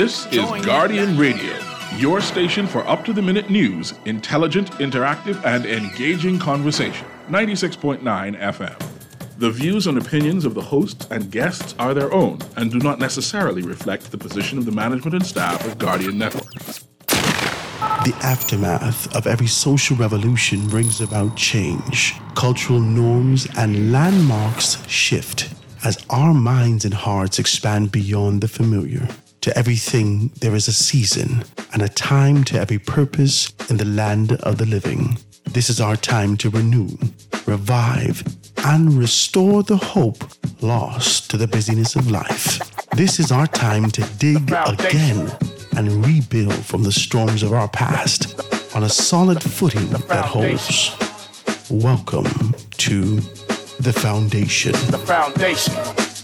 This is Guardian Radio, your station for up-to-the-minute news, intelligent, interactive, and engaging conversation. 96.9 FM. The views and opinions of the hosts and guests are their own and do not necessarily reflect the position of the management and staff of Guardian Network. The aftermath of every social revolution brings about change. Cultural norms and landmarks shift as our minds and hearts expand beyond the familiar. To everything, there is a season and a time to every purpose in the land of the living. This is our time to renew, revive, and restore the hope lost to the busyness of life. This is our time to dig again and rebuild from the storms of our past on a solid footing that holds. Welcome to The Foundation. The Foundation.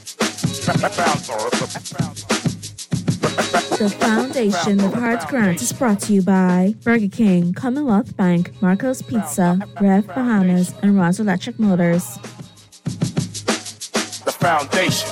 The Foundation of Hearts Grant is brought to you by Burger King, Commonwealth Bank, Marco's Pizza, Rev Bahamas, and Ross Electric Motors. The Foundation.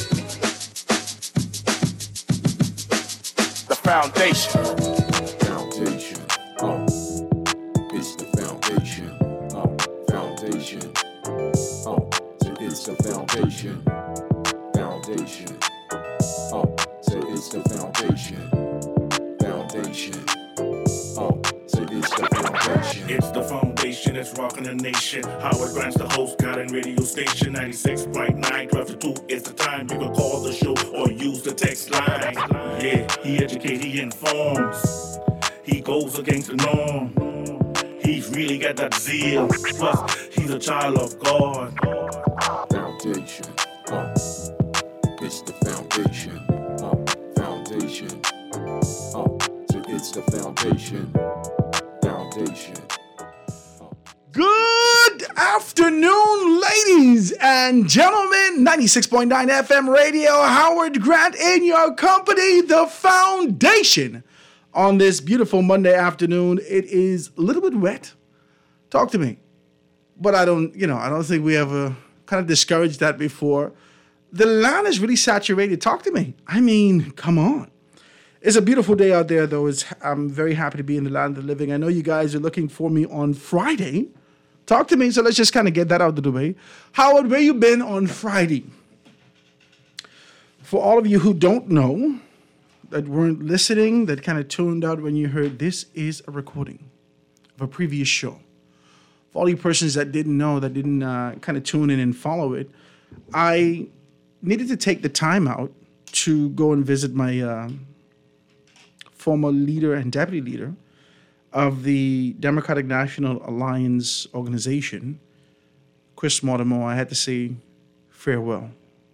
The Foundation. Foundation. It's the foundation. Foundation. It's the foundation. Foundation. It's the foundation. Foundation. It's the foundation. It's the foundation that's rocking the nation. Howard Grant's the host, Guardian Radio Station 96.9, 12 to 2 is the time. You can call the show or use the text line. Yeah, he educates, he informs. He goes against the norm. He's really got that zeal. Plus, he's a child of God. Foundation. It's the foundation. Foundation. It's the foundation. Foundation. Good afternoon, ladies and gentlemen. 96.9 FM radio, Howard Grant in your company, The Foundation. On this beautiful Monday afternoon, it is a little bit wet. Talk to me. But I don't think we ever kind of discouraged that before. The land is really saturated. Talk to me. I mean, come on. It's a beautiful day out there, though. I'm very happy to be in the land of the living. I know you guys are looking for me on Friday. Talk to me, so let's just kind of get that out of the way. Howard, where you been on Friday? For all of you who don't know, that weren't listening, that kind of tuned out when you heard this is a recording of a previous show. For all you persons that didn't know, that didn't kind of tune in and follow it, I needed to take the time out to go and visit my former leader and deputy leader of the Democratic National Alliance organization, Chris Mortimer. I had to say farewell.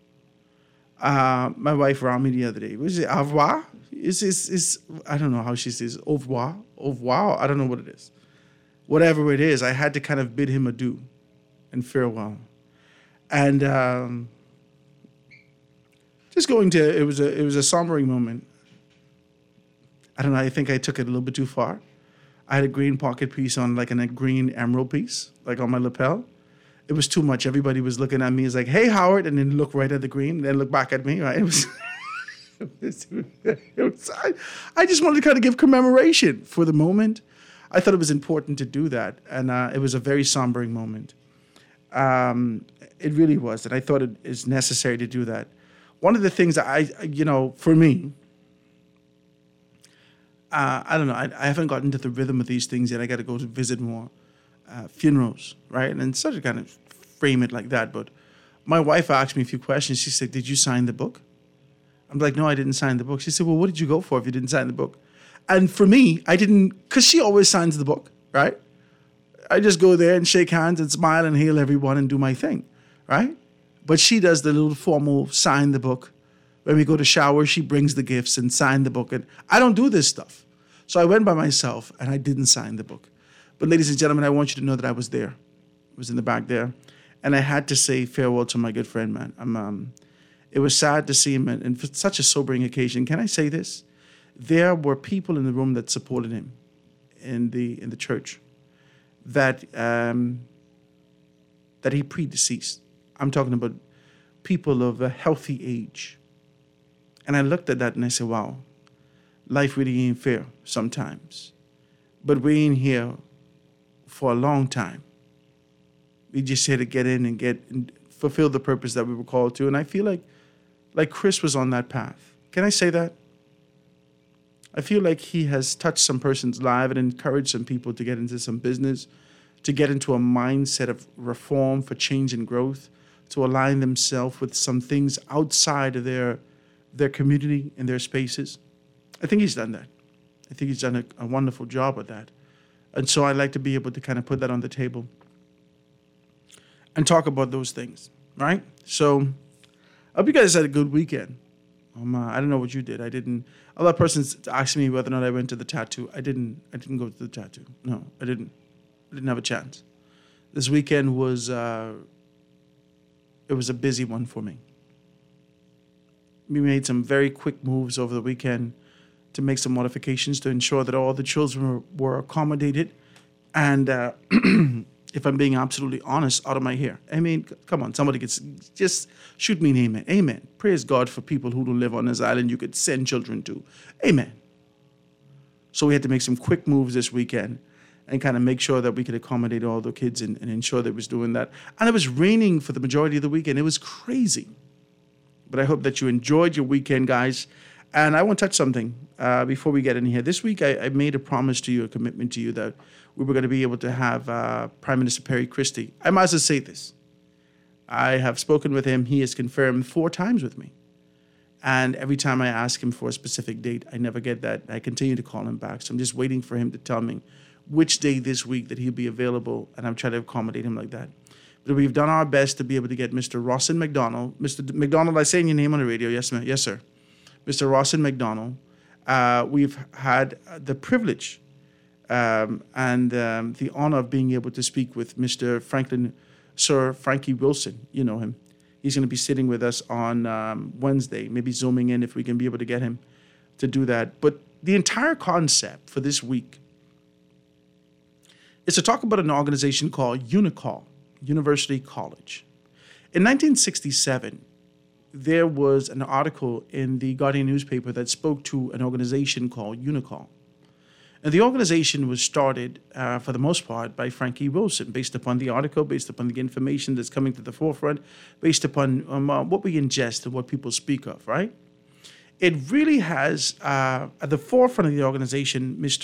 My wife around me the other day. Was it au revoir? I don't know how she says au revoir. Au revoir. I don't know what it is. Whatever it is, I had to kind of bid him adieu and farewell. And just going to it was a sombering moment. I don't know. I think I took it a little bit too far. I had a green pocket piece on, like a green emerald piece, like on my lapel. It was too much. Everybody was looking at me. It's like, hey, Howard, and then look right at the green, and then look back at me. Right? It was. I just wanted to kind of give commemoration for the moment. I thought it was important to do that, and it was a very sombering moment. It really was, and I thought it is necessary to do that. One of the things that for me, I don't know. I haven't gotten into the rhythm of these things yet. I got to go to visit more funerals, right? And sort of kind of frame it like that. But my wife asked me a few questions. She said, "Did you sign the book?" I'm like, "No, I didn't sign the book." She said, "Well, what did you go for if you didn't sign the book?" And for me, I didn't, because she always signs the book, right? I just go there and shake hands and smile and hail everyone and do my thing, right? But she does the little formal sign the book. When we go to shower, she brings the gifts and sign the book. And I don't do this stuff. So I went by myself and I didn't sign the book. But ladies and gentlemen, I want you to know that I was there. I was in the back there. And I had to say farewell to my good friend, man. It was sad to see him, and for such a sobering occasion. Can I say this? There were people in the room that supported him in the church that he predeceased. I'm talking about people of a healthy age. And I looked at that and I said, wow, life really ain't fair sometimes. But we ain't here for a long time. We just here to get in and fulfill the purpose that we were called to. And I feel like Chris was on that path. Can I say that? I feel like he has touched some person's life and encouraged some people to get into some business, to get into a mindset of reform for change and growth, to align themselves with some things outside of their community and their spaces. I think he's done that. I think he's done a wonderful job with that. And so I'd like to be able to kind of put that on the table and talk about those things, right? So I hope you guys had a good weekend. I don't know what you did. I didn't. A lot of persons asked me whether or not I went to the tattoo. I didn't go to the tattoo. No, I didn't. I didn't have a chance. This weekend was it was a busy one for me. We made some very quick moves over the weekend to make some modifications to ensure that all the children were accommodated. And if I'm being absolutely honest, out of my hair. I mean, come on, somebody could just shoot me an amen. Amen. Praise God for people who don't live on this island you could send children to. Amen. So we had to make some quick moves this weekend and kind of make sure that we could accommodate all the kids and ensure that it was doing that. And it was raining for the majority of the weekend. It was crazy. But I hope that you enjoyed your weekend, guys. And I want to touch something before we get in here. This week, I made a promise to you, a commitment to you, that we were going to be able to have Prime Minister Perry Christie. I might as well say this. I have spoken with him. He has confirmed 4 times with me. And every time I ask him for a specific date, I never get that. I continue to call him back. So I'm just waiting for him to tell me which day this week that he'll be available, and I'm trying to accommodate him like that. But we've done our best to be able to get Mr. Rawson McDonald. Mr. McDonald, I say your name on the radio. Yes, ma'am. Yes, sir. Mr. Rawson McDonald. We've had the privilege and the honor of being able to speak with Mr. Sir Frankie Wilson. You know him. He's going to be sitting with us on Wednesday, maybe zooming in if we can be able to get him to do that. But the entire concept for this week is to talk about an organization called UNICOL, University College. In 1967, there was an article in the Guardian newspaper that spoke to an organization called UNICOL. And the organization was started, for the most part, by Frankie Wilson, based upon the article, based upon the information that's coming to the forefront, based upon what we ingest and what people speak of, right? It really has, at the forefront of the organization, Mr.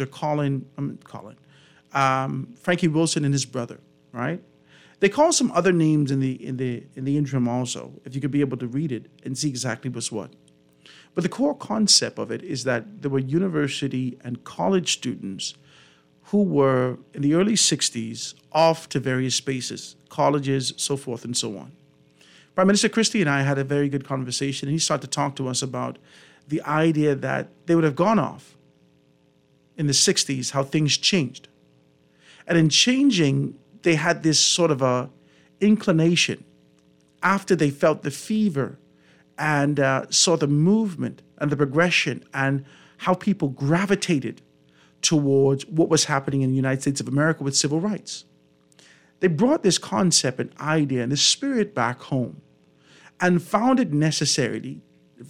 Frankie Wilson and his brother, right? They call some other names in the interim also, if you could be able to read it and see exactly what's what. But the core concept of it is that there were university and college students who were, in the early 60s, off to various spaces, colleges, so forth and so on. Prime Minister Christie and I had a very good conversation, and he started to talk to us about the idea that they would have gone off in the 60s, how things changed. And in changing, they had this sort of a inclination after they felt the fever and saw the movement and the progression and how people gravitated towards what was happening in the United States of America with civil rights. They brought this concept and idea and this spirit back home and found it necessary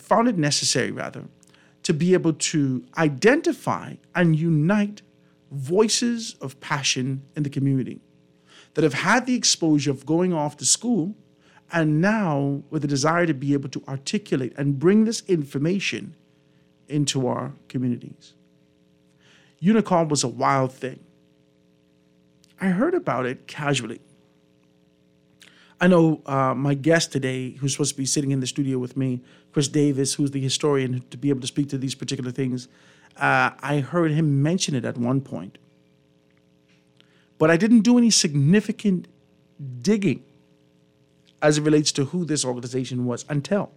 to be able to identify and unite voices of passion in the community that have had the exposure of going off to school and now with the desire to be able to articulate and bring this information into our communities. UNICOL was a wild thing. I heard about it casually. I know my guest today, who's supposed to be sitting in the studio with me, Chris Davis, who's the historian to be able to speak to these particular things, I heard him mention it at one point. But I didn't do any significant digging as it relates to who this organization was until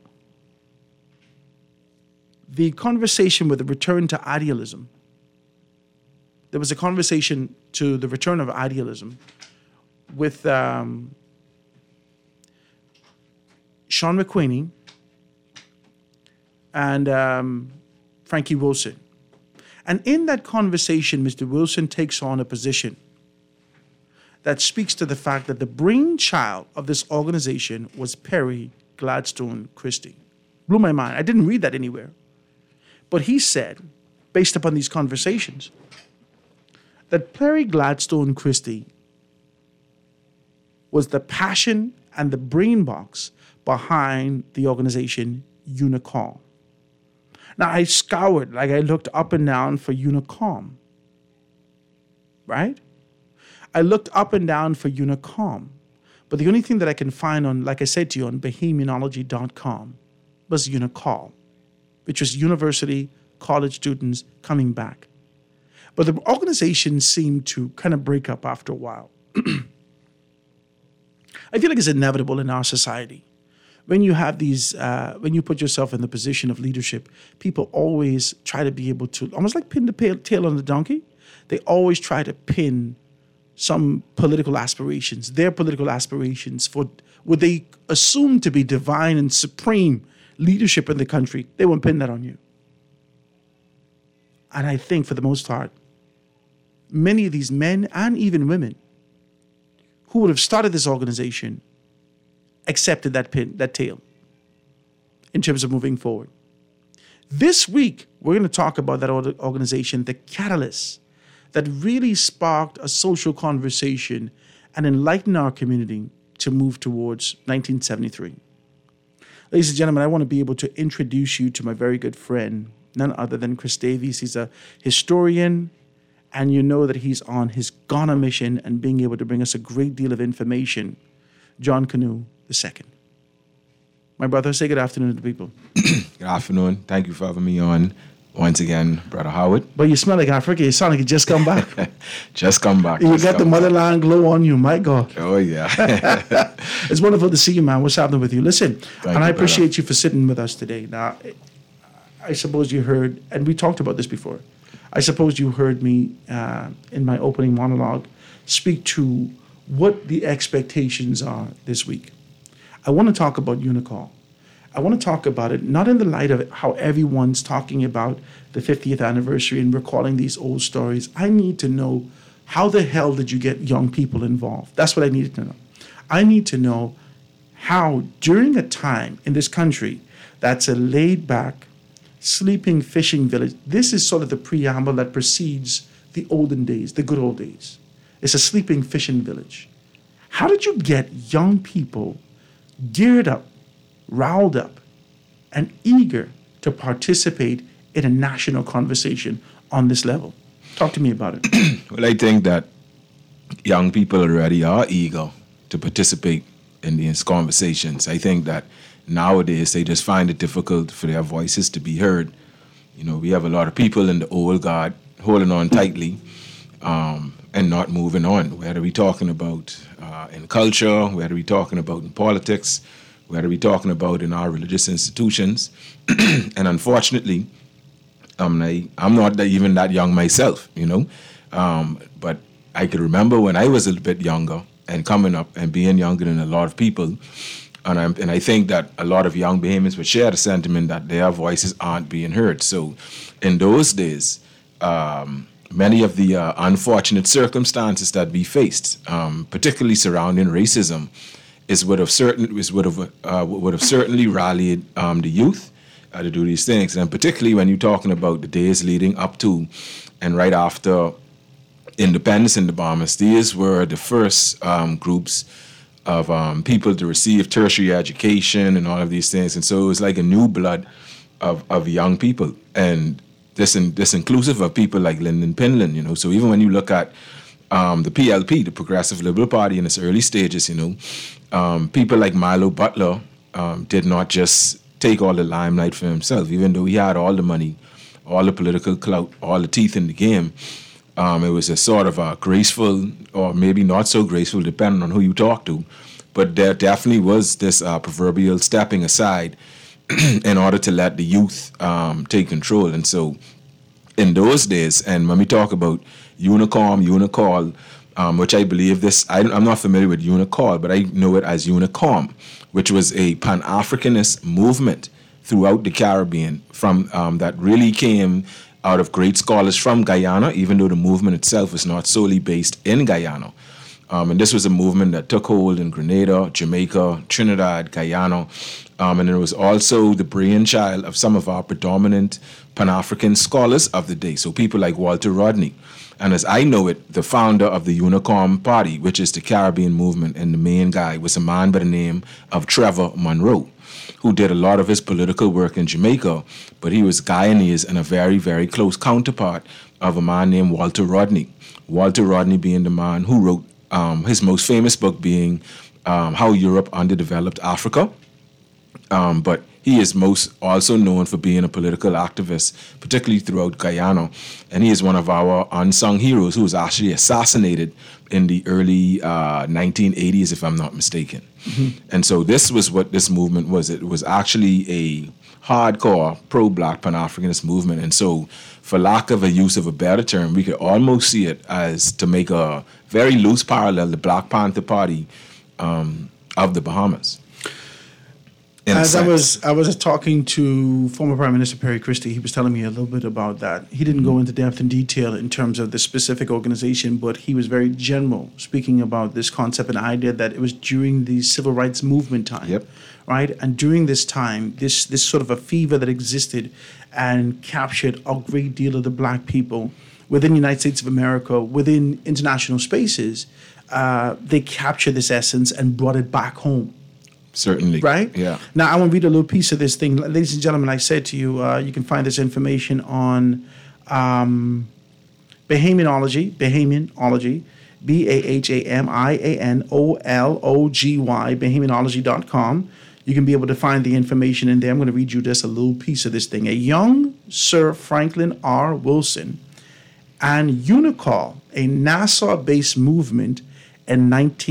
the conversation with the return to idealism. There was a conversation to the return of idealism with Sean McQueen and Frankie Wilson. And in that conversation, Mr. Wilson takes on a position that speaks to the fact that the brainchild of this organization was Perry Gladstone Christie. Blew my mind. I didn't read that anywhere. But he said based upon these conversations, that Perry Gladstone Christie was the passion and the brain box behind the organization UNICOM. Now, I scoured, like I looked up and down for UNICOM, right? I looked up and down for UNICOM, but the only thing that I can find on, like I said to you, on Bahamianology.com was UNICOL, which was university, college students coming back. But the organization seemed to kind of break up after a while. I feel like it's inevitable in our society. When you have these, when you put yourself in the position of leadership, people always try to be able to, almost like pin the tail on the donkey. They always try to pin some political aspirations, their political aspirations for what they assume to be divine and supreme leadership in the country. They won't pin that on you. And I think for the most part, many of these men and even women who would have started this organization accepted that tail in terms of moving forward. This week, we're going to talk about that organization, the catalyst that really sparked a social conversation and enlightened our community to move towards 1973. Ladies and gentlemen, I want to be able to introduce you to my very good friend, none other than Chris Davies. He's a historian, and you know that he's on his Ghana mission and being able to bring us a great deal of information. John Kanu II. My brother, say good afternoon to the people. Good afternoon. Thank you for having me on once again, Brother Howard. But you smell like Africa. You sound like you just come back. Just come back. You got the motherland glow on you, my God. Oh, yeah. It's wonderful to see you, man. What's happening with you? Listen, Thank I you, appreciate you for sitting with us today. Now, I suppose you heard, and we talked about this before, I suppose you heard me in my opening monologue speak to what the expectations are this week. I want to talk about UNICOL. I want to talk about it not in the light of how everyone's talking about the 50th anniversary and recalling these old stories. I need to know, how the hell did you get young people involved? That's what I needed to know. I need to know how, during a time in this country that's a laid-back, sleeping fishing village, this is sort of the preamble that precedes the olden days, the good old days. It's a sleeping fishing village. How did you get young people geared up, riled up, and eager to participate in a national conversation on this level? Talk to me about it. Well, I think that young people already are eager to participate in these conversations. I think that nowadays they just find it difficult for their voices to be heard. You know, we have a lot of people in the old guard holding on tightly and not moving on, whether we're talking about in culture, whether we're talking about in politics, whether we're talking about in our religious institutions. And unfortunately, I'm not even that young myself, you know. But I could remember when I was a little bit younger and coming up and being younger than a lot of people. And I think that a lot of young Bahamians would share the sentiment that their voices aren't being heard. So in those days, many of the unfortunate circumstances that we faced, particularly surrounding racism, would have certainly rallied the youth to do these things. And particularly when you're talking about the days leading up to and right after independence in the Bahamas, these were the first groups of people to receive tertiary education and all of these things. And so it was like a new blood of young people. And this inclusive of people like Lyndon Pinland, you know. So even when you look at the PLP, the Progressive Liberal Party, in its early stages, you know, people like Milo Butler did not just take all the limelight for himself, even though he had all the money, all the political clout, all the teeth in the game. It was a sort of a graceful, or maybe not so graceful, depending on who you talk to. But there definitely was this proverbial stepping aside in order to let the youth take control. And so in those days, and when we talk about UNICOL, which I believe I'm not familiar with UNICOL, but I know it as UNICOM, which was a Pan-Africanist movement throughout the Caribbean that really came out of great scholars from Guyana, even though the movement itself was not solely based in Guyana. And this was a movement that took hold in Grenada, Jamaica, Trinidad, Guyana. And it was also the brainchild of some of our predominant Pan-African scholars of the day. So people like Walter Rodney. And as I know it, the founder of the UNICOM Party, which is the Caribbean movement, and the main guy was a man by the name of Trevor Monroe, who did a lot of his political work in Jamaica, but he was Guyanese and a very, very close counterpart of a man named Walter Rodney. Walter Rodney being the man who wrote his most famous book being How Europe Underdeveloped Africa. But he is most also known for being a political activist, particularly throughout Guyana. And he is one of our unsung heroes who was actually assassinated in the early 1980s, if I'm not mistaken. And so this was what this movement was. It was actually a hardcore pro-Black Pan-Africanist movement. And so for lack of a use of a better term, we could almost see it as, to make a very loose parallel, the Black Panther Party of the Bahamas. As I was talking to former Prime Minister Perry Christie, he was telling me a little bit about that. He didn't go into depth and detail in terms of the specific organization, but he was very general, speaking about this concept and idea that it was during the civil rights movement time, right? And during this time, this sort of a fever that existed and captured a great deal of the Black people within the United States of America, within international spaces, they captured this essence and brought it back home. Certainly. Right? Yeah. Now, I want to read a little piece of this thing. Ladies and gentlemen, I said to you, you can find this information on Bahamianology, BAHAMIANOLOGY, Bahamianology.com. You can be able to find the information in there. I'm going to read you just a little piece of this thing. A young Sir Franklin R. Wilson and UNICOL, a NASA-based movement in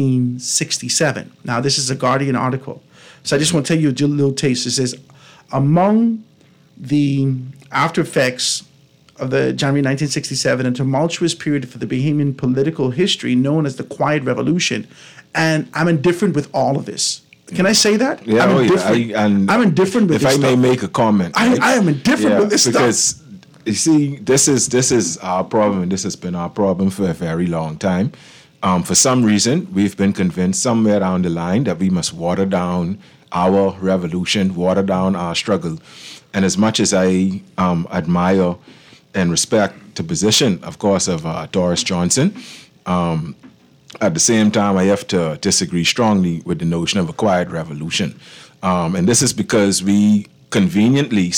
1967. Now, this is a Guardian article. So I just want to tell you a little taste. It says, among the after effects of the January 1967, a tumultuous period for the Bahamian political history known as the Quiet Revolution. And I'm indifferent with all of this. Can I say that? Yeah, I'm indifferent. I'm indifferent with if this I stuff. may make a comment. I am indifferent with this because, stuff. You see, this is our problem, and this has been our problem for a very long time. For some reason, we've been convinced somewhere down the line that we must water down our revolution, water down our struggle. And as much as I admire and respect the position, of course, of Doris Johnson, at the same time, I have to disagree strongly with the notion of a quiet revolution. And this is because we conveniently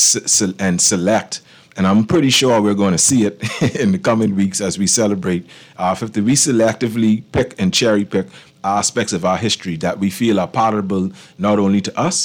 select, and I'm pretty sure we're going to see it in the coming weeks as we celebrate our 50th. We selectively pick and cherry pick aspects of our history that we feel are palatable not only to us,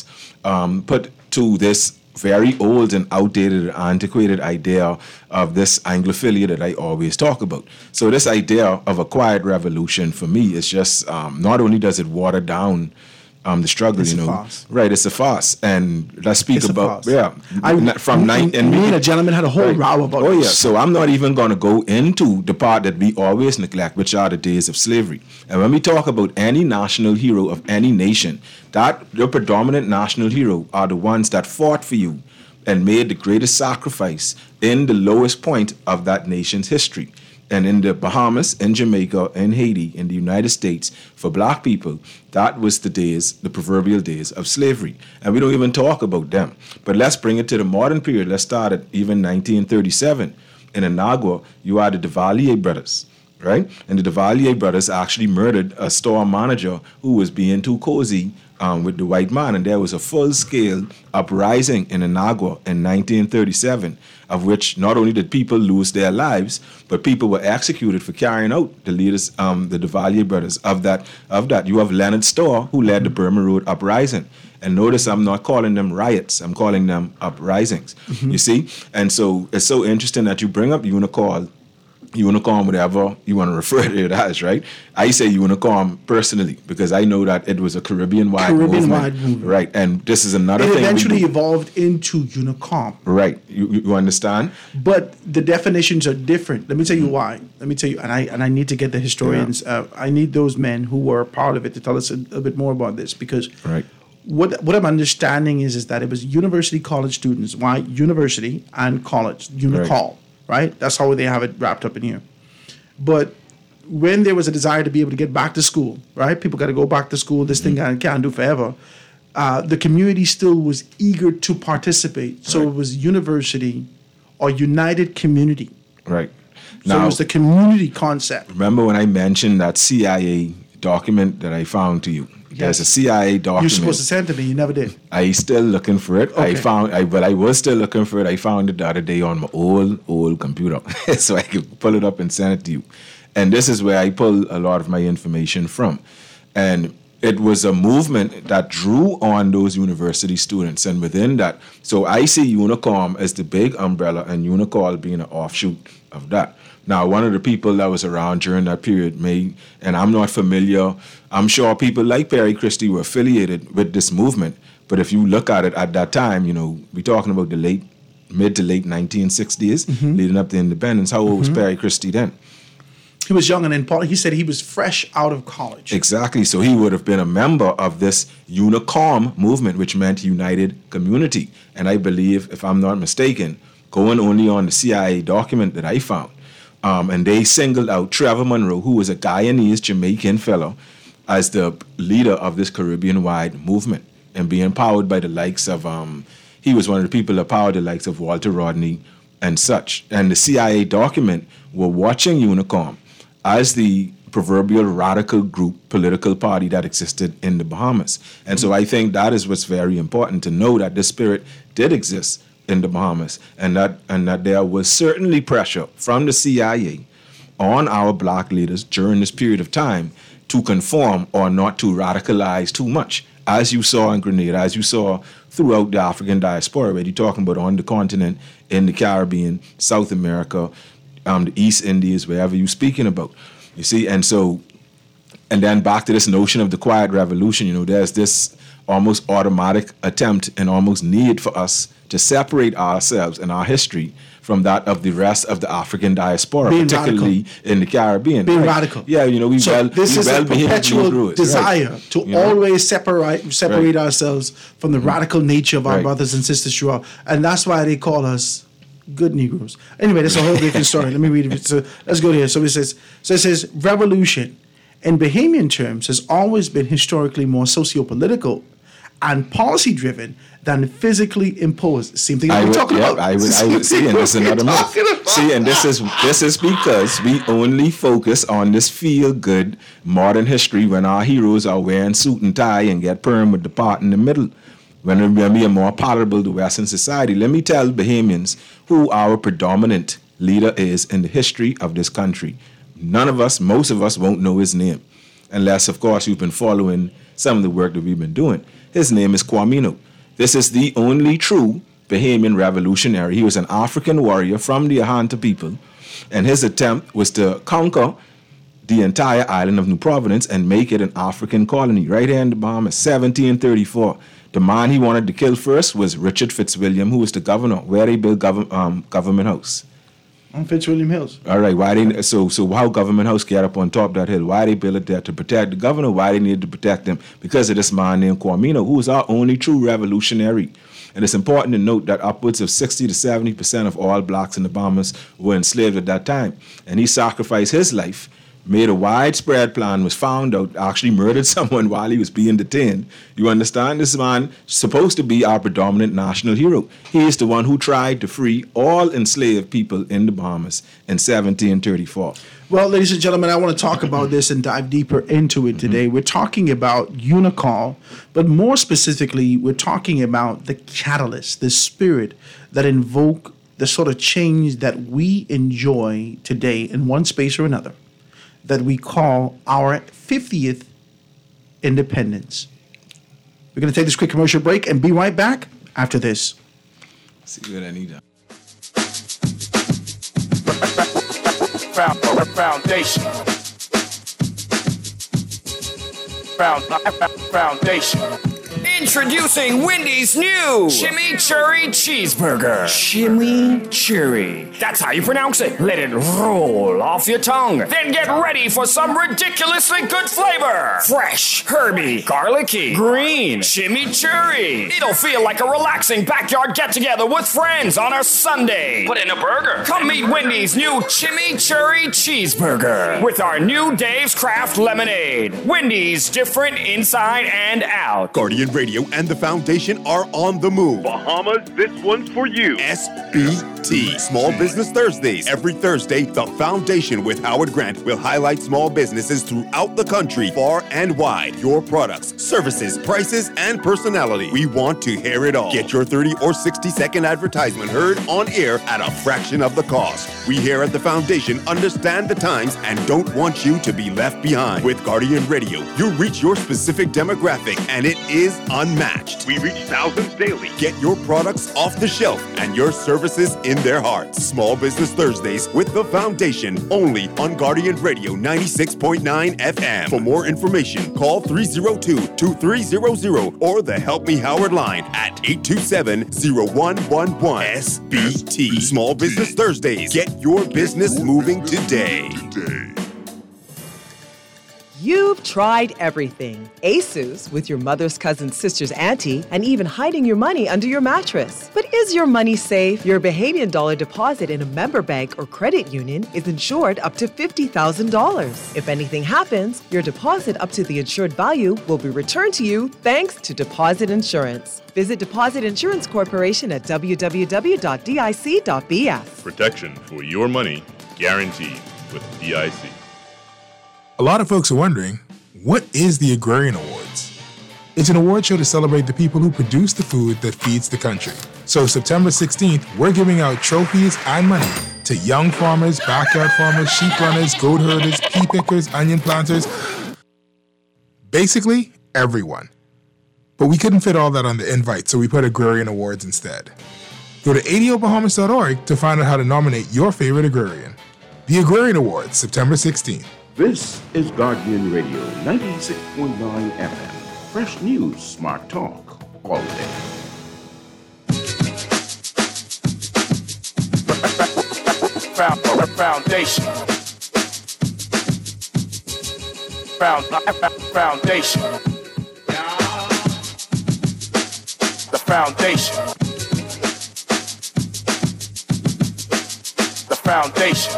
but to this very old and outdated, antiquated idea of this Anglophilia that I always talk about. So this idea of a quiet revolution for me is just not only does it water down the struggle, it's you know, a farce. Right? It's a farce, and let's speak It's a about farce. Me and a gentleman had a whole row about Oh this. yeah, so I'm not even going to go into the part that we always neglect, which are the days of slavery. And when we talk about any national hero of any nation, that the predominant national hero are the ones that fought for you and made the greatest sacrifice in the lowest point of that nation's history. And in the Bahamas, in Jamaica, in Haiti, in the United States, for Black people, that was the days, the proverbial days of slavery. And we don't even talk about them. But let's bring it to the modern period. Let's start at even 1937. In Anagua, you had the Duvalier brothers, right? And the Duvalier brothers actually murdered a store manager who was being too cozy with the white man. And there was a full-scale uprising in Anagua in 1937, of which not only did people lose their lives, but people were executed for carrying out the leaders, the Duvalier brothers of that. You have Leonard Storr, who led the Burma Road uprising. And notice I'm not calling them riots, I'm calling them uprisings. You see? And so it's so interesting that you bring up UNICOL, whatever you want to refer to it as, right? I say UNICOM personally because I know that it was a Caribbean-wide movement. Right, and this is another thing. It eventually evolved into UNICOM. Right, you understand? But the definitions are different. Let me tell you why. Let me tell you, and I need to get the historians. I need those men who were part of it to tell us a bit more about this because what I'm understanding is that it was university college students. Why? University and college, UNICOL. Right? That's how they have it wrapped up in here. But when there was a desire to be able to get back to school, right? People got to go back to school. This thing can't do forever. The community still was eager to participate. So it was university or united community. Right. So it was the community concept. Remember when I mentioned that CIA document that I found to you? There's a CIA document. You're supposed to send to me. You never did. I still looking for it. Okay. But I was still looking for it. I found it the other day on my old computer, so I could pull it up and send it to you. And this is where I pull a lot of my information from. And it was a movement that drew on those university students. And within that, so I see UNICOM as the big umbrella and UNICOL being an offshoot of that. Now, one of the people that was around during that period and I'm not familiar, I'm sure people like Perry Christie were affiliated with this movement. But if you look at it at that time, we're talking about the mid to late 1960s, leading up to independence. How old was Perry Christie then? He was young, and then he said he was fresh out of college. Exactly. So he would have been a member of this UNICOM movement, which meant United Community. And I believe, if I'm not mistaken, going only on the CIA document that I found, and they singled out Trevor Monroe, who was a Guyanese Jamaican fellow, as the leader of this Caribbean-wide movement, and being powered by the likes of, he was one of the people that powered the likes of Walter Rodney and such. And the CIA document were watching UNICOM as the proverbial radical group, political party that existed in the Bahamas. And so I think that is what's very important to know, that this spirit did exist in the Bahamas, and that there was certainly pressure from the CIA on our black leaders during this period of time to conform or not to radicalize too much, as you saw in Grenada, as you saw throughout the African diaspora, where you're talking about on the continent, in the Caribbean, South America, the East Indies, wherever you're speaking about. You see, and then back to this notion of the quiet revolution, there's this almost automatic attempt and almost need for us to separate ourselves and our history from that of the rest of the African diaspora, particularly in the Caribbean. Being radical. Yeah, this is a perpetual desire to always separate ourselves from the radical nature of our brothers and sisters throughout. And that's why they call us good Negroes. Anyway, that's a whole different story. Let me read it. So let's go here. So it says, revolution in Bahamian terms has always been historically more socio-political and policy-driven than physically imposed. Same thing we're talking about. I would see, and this is another myth. See, and this is because we only focus on this feel-good modern history when our heroes are wearing suit and tie and get perm with the part in the middle. When we are more palatable to Western society. Let me tell Bahamians who our predominant leader is in the history of this country. Most of us won't know his name, unless, of course, you've been following some of the work that we've been doing. His name is Kwamino. This is the only true Bahamian revolutionary. He was an African warrior from the Ahanta people, and his attempt was to conquer the entire island of New Providence and make it an African colony right here in the Bahamas, 1734. The man he wanted to kill first was Richard Fitzwilliam, who was the governor, where they built Government House. On Fitzwilliam Hills. All right. So how Government House get up on top of that hill? Why they built it there? To protect the governor. Why they needed to protect him? Because of this man named Kwamino, who was our only true revolutionary. And it's important to note that upwards of 60 to 70% of all blacks in the Bahamas were enslaved at that time. And he sacrificed his life, made a widespread plan, was found out, actually murdered someone while he was being detained. You understand? This man is supposed to be our predominant national hero. He is the one who tried to free all enslaved people in the Bahamas in 1734. Well, ladies and gentlemen, I want to talk about this and dive deeper into it today. We're talking about UNICOL, but more specifically, we're talking about the catalyst, the spirit that invoke the sort of change that we enjoy today in one space or another, that we call our 50th independence. We're going to take this quick commercial break and be right back after this. See what I need. Foundation. Foundation. Introducing Wendy's new Chimichurri Cheeseburger. Chimichurri. That's how you pronounce it. Let it roll off your tongue. Then get ready for some ridiculously good flavor. Fresh, herby, garlicky, green, chimichurri. It'll feel like a relaxing backyard get-together with friends on a Sunday. But in a burger. Come meet Wendy's new Chimichurri Cheeseburger with our new Dave's Craft Lemonade. Wendy's, different inside and out. Guardian Radio and the Foundation are on the move. Bahamas, this one's for you. SBT, Small Business Thursdays. Every Thursday, the Foundation with Howard Grant will highlight small businesses throughout the country, far and wide. Your products, services, prices, and personality. We want to hear it all. Get your 30 or 60-second advertisement heard on air at a fraction of the cost. We here at the Foundation understand the times and don't want you to be left behind. With Guardian Radio, you reach your specific demographic and it is unmatched. We reach thousands daily. Get your products off the shelf and your services in their hearts. Small Business Thursdays with the Foundation, only on Guardian Radio 96.9 FM. For more information, call 302-2300 or the Help Me Howard line at 827-0111. SBT. Small Business Thursdays. Get your business moving today. You've tried everything. ASUS, with your mother's cousin's sister's auntie, and even hiding your money under your mattress. But is your money safe? Your Bahamian dollar deposit in a member bank or credit union is insured up to $50,000. If anything happens, your deposit up to the insured value will be returned to you thanks to Deposit Insurance. Visit Deposit Insurance Corporation at www.dic.bs. Protection for your money, guaranteed with DIC. A lot of folks are wondering, what is the Agrarian Awards? It's an award show to celebrate the people who produce the food that feeds the country. So September 16th, we're giving out trophies and money to young farmers, backyard farmers, sheep runners, goat herders, pea pickers, onion planters, basically everyone. But we couldn't fit all that on the invite, so we put Agrarian Awards instead. Go to adobahamas.org to find out how to nominate your favorite agrarian. The Agrarian Awards, September 16th. This is Guardian Radio 96.9 FM. Fresh news, smart talk, all day. Foundation. Foundation. The Foundation. The Foundation.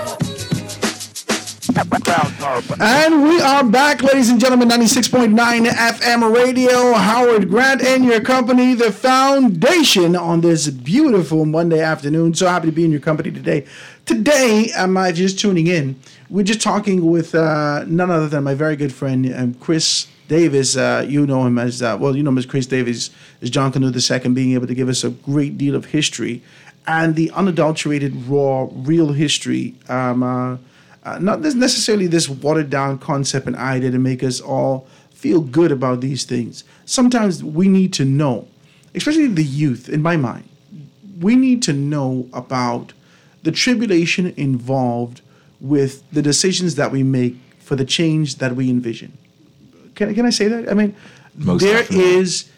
And we are back, ladies and gentlemen, 96.9 FM radio. Howard Grant and your company, The Foundation, on this beautiful Monday afternoon. So happy to be in your company today. Today, am I just tuning in? We're just talking with none other than my very good friend, Chris Davis. You know him as, you know him as Chris Davis, as John Canute II, being able to give us a great deal of history and the unadulterated, raw, real history. Not necessarily this watered-down concept and idea to make us all feel good about these things. Sometimes we need to know, especially the youth, in my mind, we need to know about the tribulation involved with the decisions that we make for the change that we envision. Can I say that? I mean, there is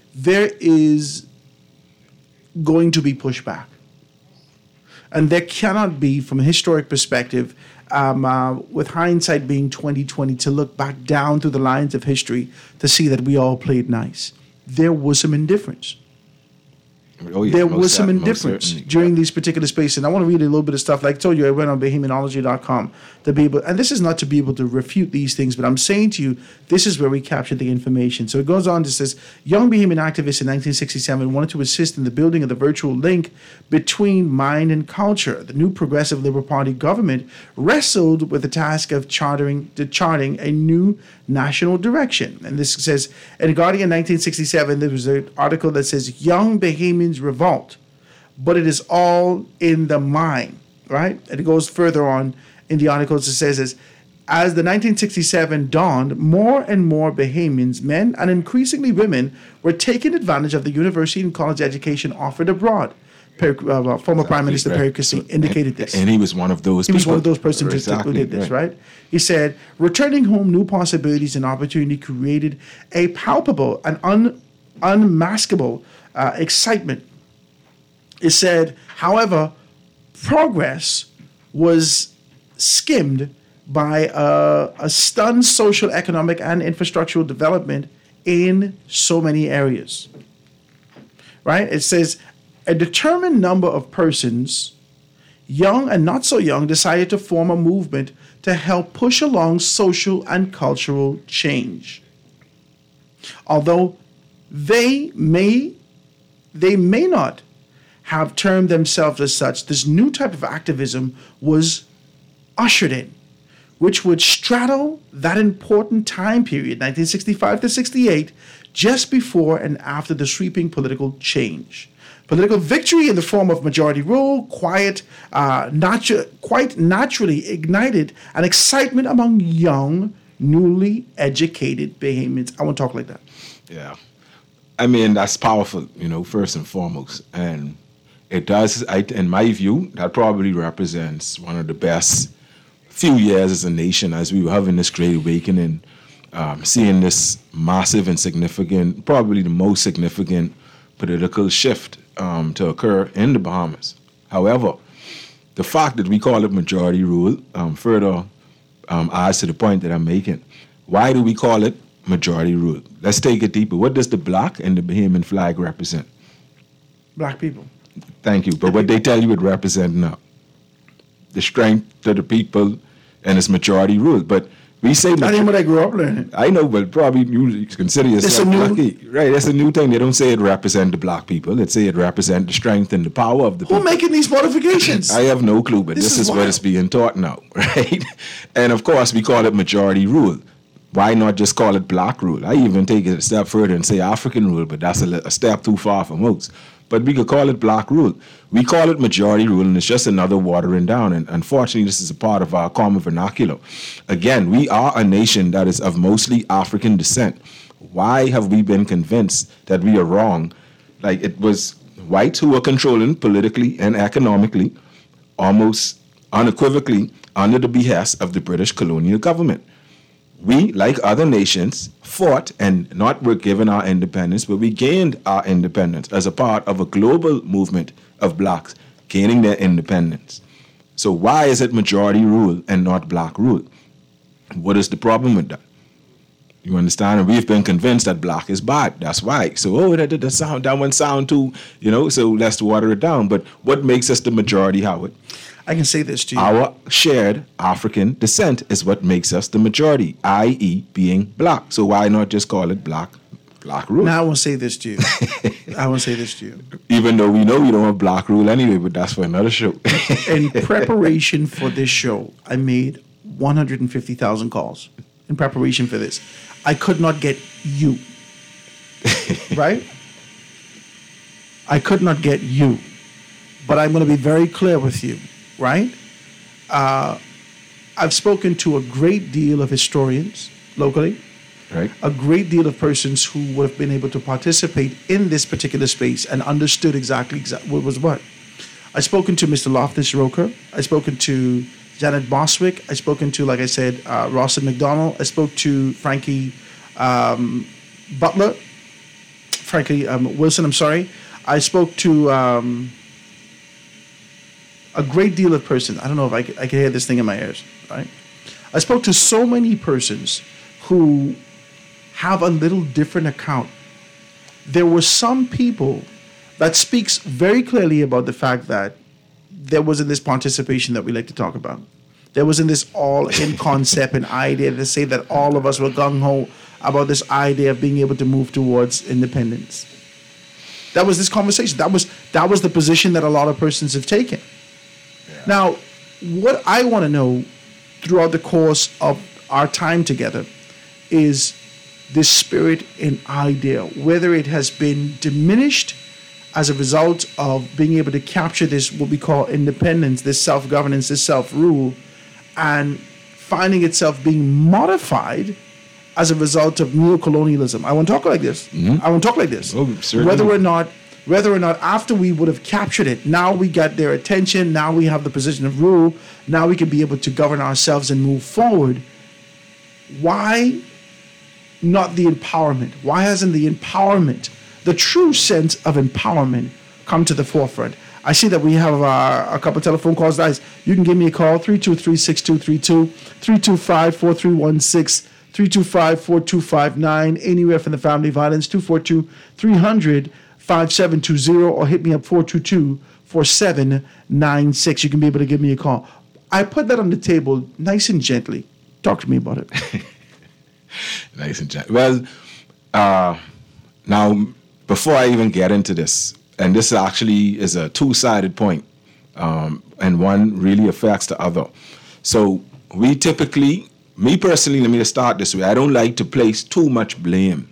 going to be pushback. And there cannot be, from a historic perspective, with hindsight being 20/20, to look back down through the lines of history to see that we all played nice. There was some indifference. Oh, yeah, there was some indifference during these particular spaces. And I want to read a little bit of stuff. Like I told you, I went on Bahamianology.com to be able, and this is not to be able to refute these things, but I'm saying to you, this is where we captured the information. So it goes on to says, young Bahamian activists in 1967 wanted to assist in the building of the virtual link between mind and culture. The new Progressive Liberal Party government wrestled with the task of charting a new national direction. And this says, in Guardian 1967, there was an article that says, young Bahamians revolt, but it is all in the mind, right? And it goes further on in the articles. It says, as the 1967 dawned, more and more Bahamians, men and increasingly women, were taking advantage of the university and college education offered abroad. Former Prime Minister Perry Christie indicated this. And he was one of those people. He was one of those persons who did this, right? He said, returning home, new possibilities and opportunity created a palpable and unmaskable excitement. It said, however, progress was skimmed by a stunned social, economic, and infrastructural development in so many areas. Right? It says, a determined number of persons, young and not so young, decided to form a movement to help push along social and cultural change. Although they may not have termed themselves as such, this new type of activism was ushered in, which would straddle that important time period, 1965 to 68, just before and after the sweeping political change. Political victory in the form of majority rule quite naturally ignited an excitement among young, newly educated Bahamians. I want to talk like that. Yeah. I mean, that's powerful, first and foremost. And it does, in my view, that probably represents one of the best few years as a nation as we were having this great awakening, seeing this massive and significant, probably the most significant political shift to occur in the Bahamas. However, the fact that we call it majority rule further adds to the point that I'm making. Why do we call it majority rule? Let's take it deeper. What does the black and the Bahamian flag represent? Black people. Thank you. But what they tell you it represents now? The strength of the people and its majority rule. But we say that ain't what I grew up learning. I know, but probably you consider yourself lucky. Right, that's a new thing. They don't say it represents the black people. They say it represents the strength and the power of the people. Who making these modifications? I have no clue, but this is what is being taught now, right? And of course, we call it majority rule. Why not just call it black rule? I even take it a step further and say African rule, but that's a step too far for most. But we could call it black rule. We call it majority rule, and it's just another watering down. And unfortunately, this is a part of our common vernacular. Again, we are a nation that is of mostly African descent. Why have we been convinced that we are wrong? Like, it was whites who were controlling politically and economically, almost unequivocally, under the behest of the British colonial government. We, like other nations, fought and not were given our independence, but we gained our independence as a part of a global movement of blacks gaining their independence. So why is it majority rule and not black rule? What is the problem with that? You understand? And we've been convinced that black is bad. That's why. So, that one sound too, so let's water it down. But what makes us the majority, Howard? I can say this to you. Our shared African descent is what makes us the majority, i.e. being black. So why not just call it black rule? Now I want to say this to you. Even though we know we don't have black rule anyway, but that's for another show. In preparation for this show, I made 150,000 calls in preparation for this. I could not get you. Right? I could not get you. But I'm going to be very clear with you. Right? I've spoken to a great deal of historians locally, right? A great deal of persons who would have been able to participate in this particular space and understood exactly what was what. I've spoken to Mr. Loftus Roker. I've spoken to Janet Boswick. I've spoken to, like I said, Rawson McDonald. I spoke to Frankie Butler. Frankie Wilson, I'm sorry. I spoke to... a great deal of persons. I don't know if I can hear this thing in my ears, right? I spoke to so many persons who have a little different account. There were some people that speaks very clearly about the fact that there wasn't this participation that we like to talk about. There wasn't this all-in concept and idea to say that all of us were gung-ho about this idea of being able to move towards independence. That was this conversation. That was the position that a lot of persons have taken. Now, what I want to know throughout the course of our time together is this spirit and idea, whether it has been diminished as a result of being able to capture this, what we call independence, this self-governance, this self-rule, and finding itself being modified as a result of neocolonialism. I want to talk like this. Mm-hmm. I want to talk like this. Oh, certainly. Whether or not after we would have captured it, now we got their attention, now we have the position of rule, now we can be able to govern ourselves and move forward. Why not the empowerment? Why hasn't the empowerment the true sense of empowerment come to the forefront. I see that we have a couple telephone calls, guys. You can give me a call, 323-6232, 325-4316, 325-4259, anywhere from the family violence, 242-300-5720, or hit me up 422-4796. You can be able to give me a call. I put that on the table nice and gently. Talk to me about it. Nice and gentle. Well, now, before I even get into this, and this actually is a two-sided point, and one really affects the other. So we typically, me personally, let me just start this way. I don't like to place too much blame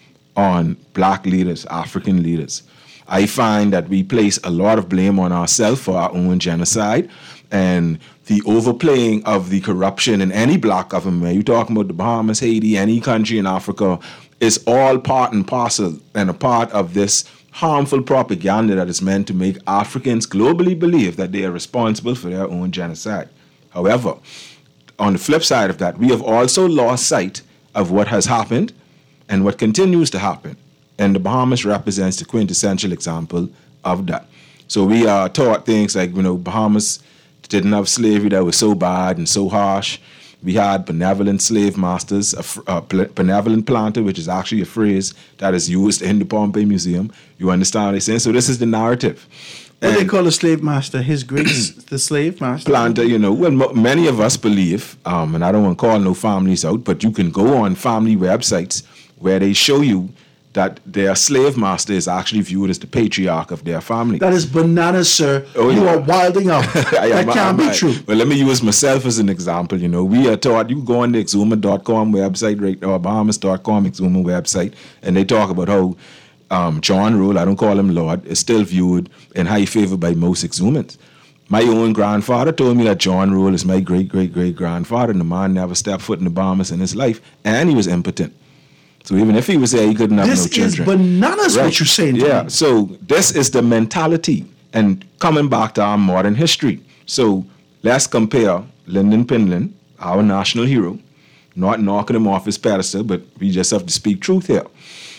on black leaders, African leaders. I find that we place a lot of blame on ourselves for our own genocide and the overplaying of the corruption in any black government. You're talking about the Bahamas, Haiti, any country in Africa, is all part and parcel and a part of this harmful propaganda that is meant to make Africans globally believe that they are responsible for their own genocide. However, on the flip side of that, we have also lost sight of what has happened and what continues to happen. And the Bahamas represents the quintessential example of that. So we are taught things like, Bahamas didn't have slavery that was so bad and so harsh. We had benevolent slave masters, a benevolent planter, which is actually a phrase that is used in the Pompey Museum. You understand what I'm saying? So this is the narrative. What they call a slave master? His Grace, the slave master? Planter, many of us believe, and I don't want to call no families out, but you can go on family websites where they show you that their slave master is actually viewed as the patriarch of their family. That is bananas, sir. You are wilding out. That can't be true. Well, let me use myself as an example. We are taught, you go on the Exuma.com website, right, or Bahamas.com Exuma website, and they talk about how John Roll, I don't call him Lord, is still viewed in high favor by most Exumans. My own grandfather told me that John Roll is my great-great-great-grandfather, and the man never stepped foot in the Bahamas in his life, and he was impotent. So even if he was there, he couldn't have no children. This is bananas, what you're saying. Yeah, so this is the mentality. And coming back to our modern history. So let's compare Lyndon Pinland, our national hero, not knocking him off his pedestal, but we just have to speak truth here.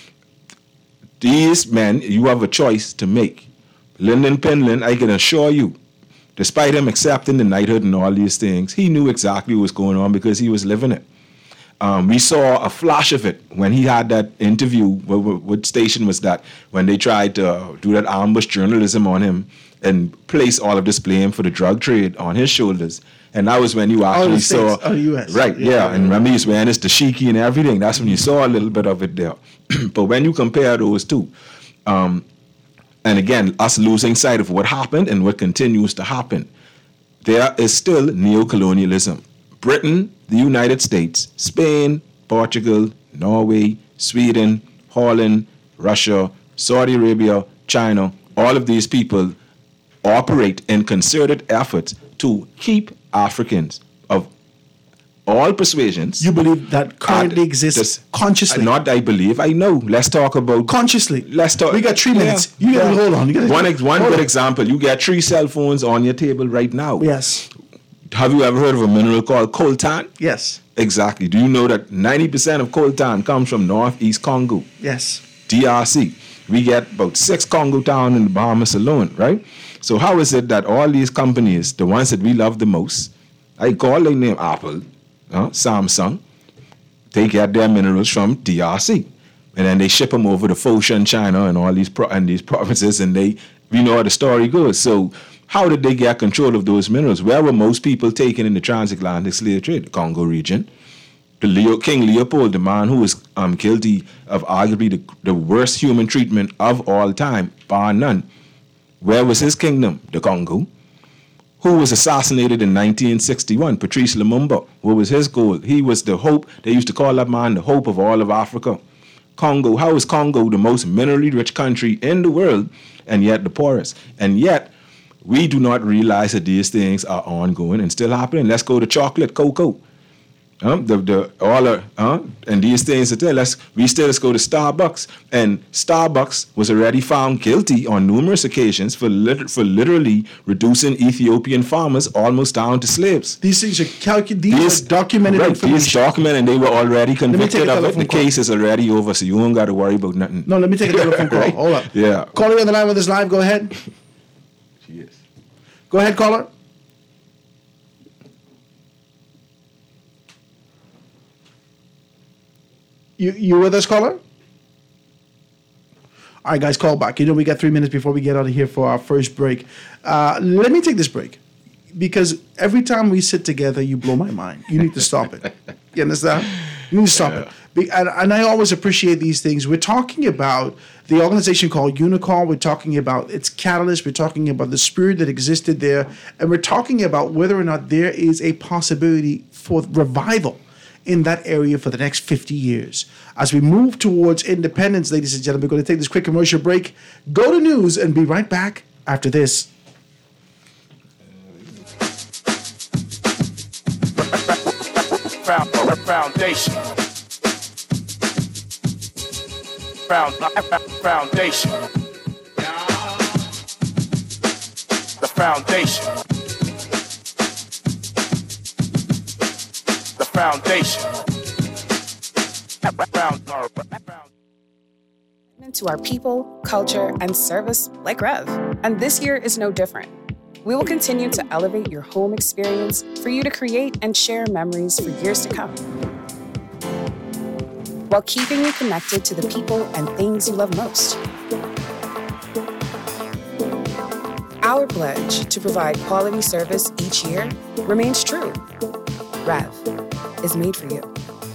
These men, you have a choice to make. Lyndon Pinland, I can assure you, despite him accepting the knighthood and all these things, he knew exactly what was going on because he was living it. We saw a flash of it when he had that interview. What station was that? When they tried to do that ambush journalism on him and place all of this blame for the drug trade on his shoulders. And that was when you actually saw... the US. Right, yeah. And remember, he's wearing his dashiki and everything. That's when you saw a little bit of it there. But when you compare those two, and again, us losing sight of what happened and what continues to happen, there is still neocolonialism. Britain, the United States, Spain, Portugal, Norway, Sweden, Holland, Russia, Saudi Arabia, China, all of these people operate in concerted efforts to keep Africans of all persuasions. You believe that currently exists consciously? Not I believe, I know. Let's talk about... Consciously. Let's talk... We got 3 minutes. You got to hold on. One good example. You got 3 cell phones on your table right now. Yes. Have you ever heard of a mineral called coltan? Yes. Exactly. Do you know that 90% of coltan comes from northeast Congo? Yes. DRC. We get about 6 Congo towns in the Bahamas alone, right? So how is it that all these companies, the ones that we love the most, I call their name Apple, Samsung, they get their minerals from DRC. And then they ship them over to Foshan, China, and all these provinces, and we know how the story goes. So how did they get control of those minerals? Where were most people taken in the transatlantic slave trade? The Congo region. King Leopold, the man who was guilty of arguably the worst human treatment of all time, bar none. Where was his kingdom? The Congo. Who was assassinated in 1961? Patrice Lumumba. What was his goal? He was the hope. They used to call that man the hope of all of Africa. Congo. How is Congo the most minerally rich country in the world and yet the poorest? And yet, we do not realize that these things are ongoing and still happening. Let's go to chocolate, cocoa. And these things that we still go to Starbucks, and Starbucks was already found guilty on numerous occasions for literally reducing Ethiopian farmers almost down to slaves. These things are documented information. These documented, and they were already convicted of it. The case is already over, so you don't got to worry about nothing. No, let me take a telephone call. Hold up. Yeah. Caller on the line with us live. Go ahead. Cheers. Go ahead, caller. You with us, caller? All right, guys, call back. We got 3 minutes before we get out of here for our first break. Let me take this break, because every time we sit together, you blow my mind. You need to stop it. You understand? You need to stop it. And I always appreciate these things. We're talking about the organization called Unicall. We're talking about its catalyst. We're talking about the spirit that existed there. And we're talking about whether or not there is a possibility for revival in that area for the next 50 years. As we move towards independence, ladies and gentlemen, we're going to take this quick commercial break, go to news, and be right back after this. Foundation. Foundation. The foundation. Foundation. To our people, culture, and service like Rev. And this year is no different. We will continue to elevate your home experience for you to create and share memories for years to come, while keeping you connected to the people and things you love most. Our pledge to provide quality service each year remains true. Rev is made for you.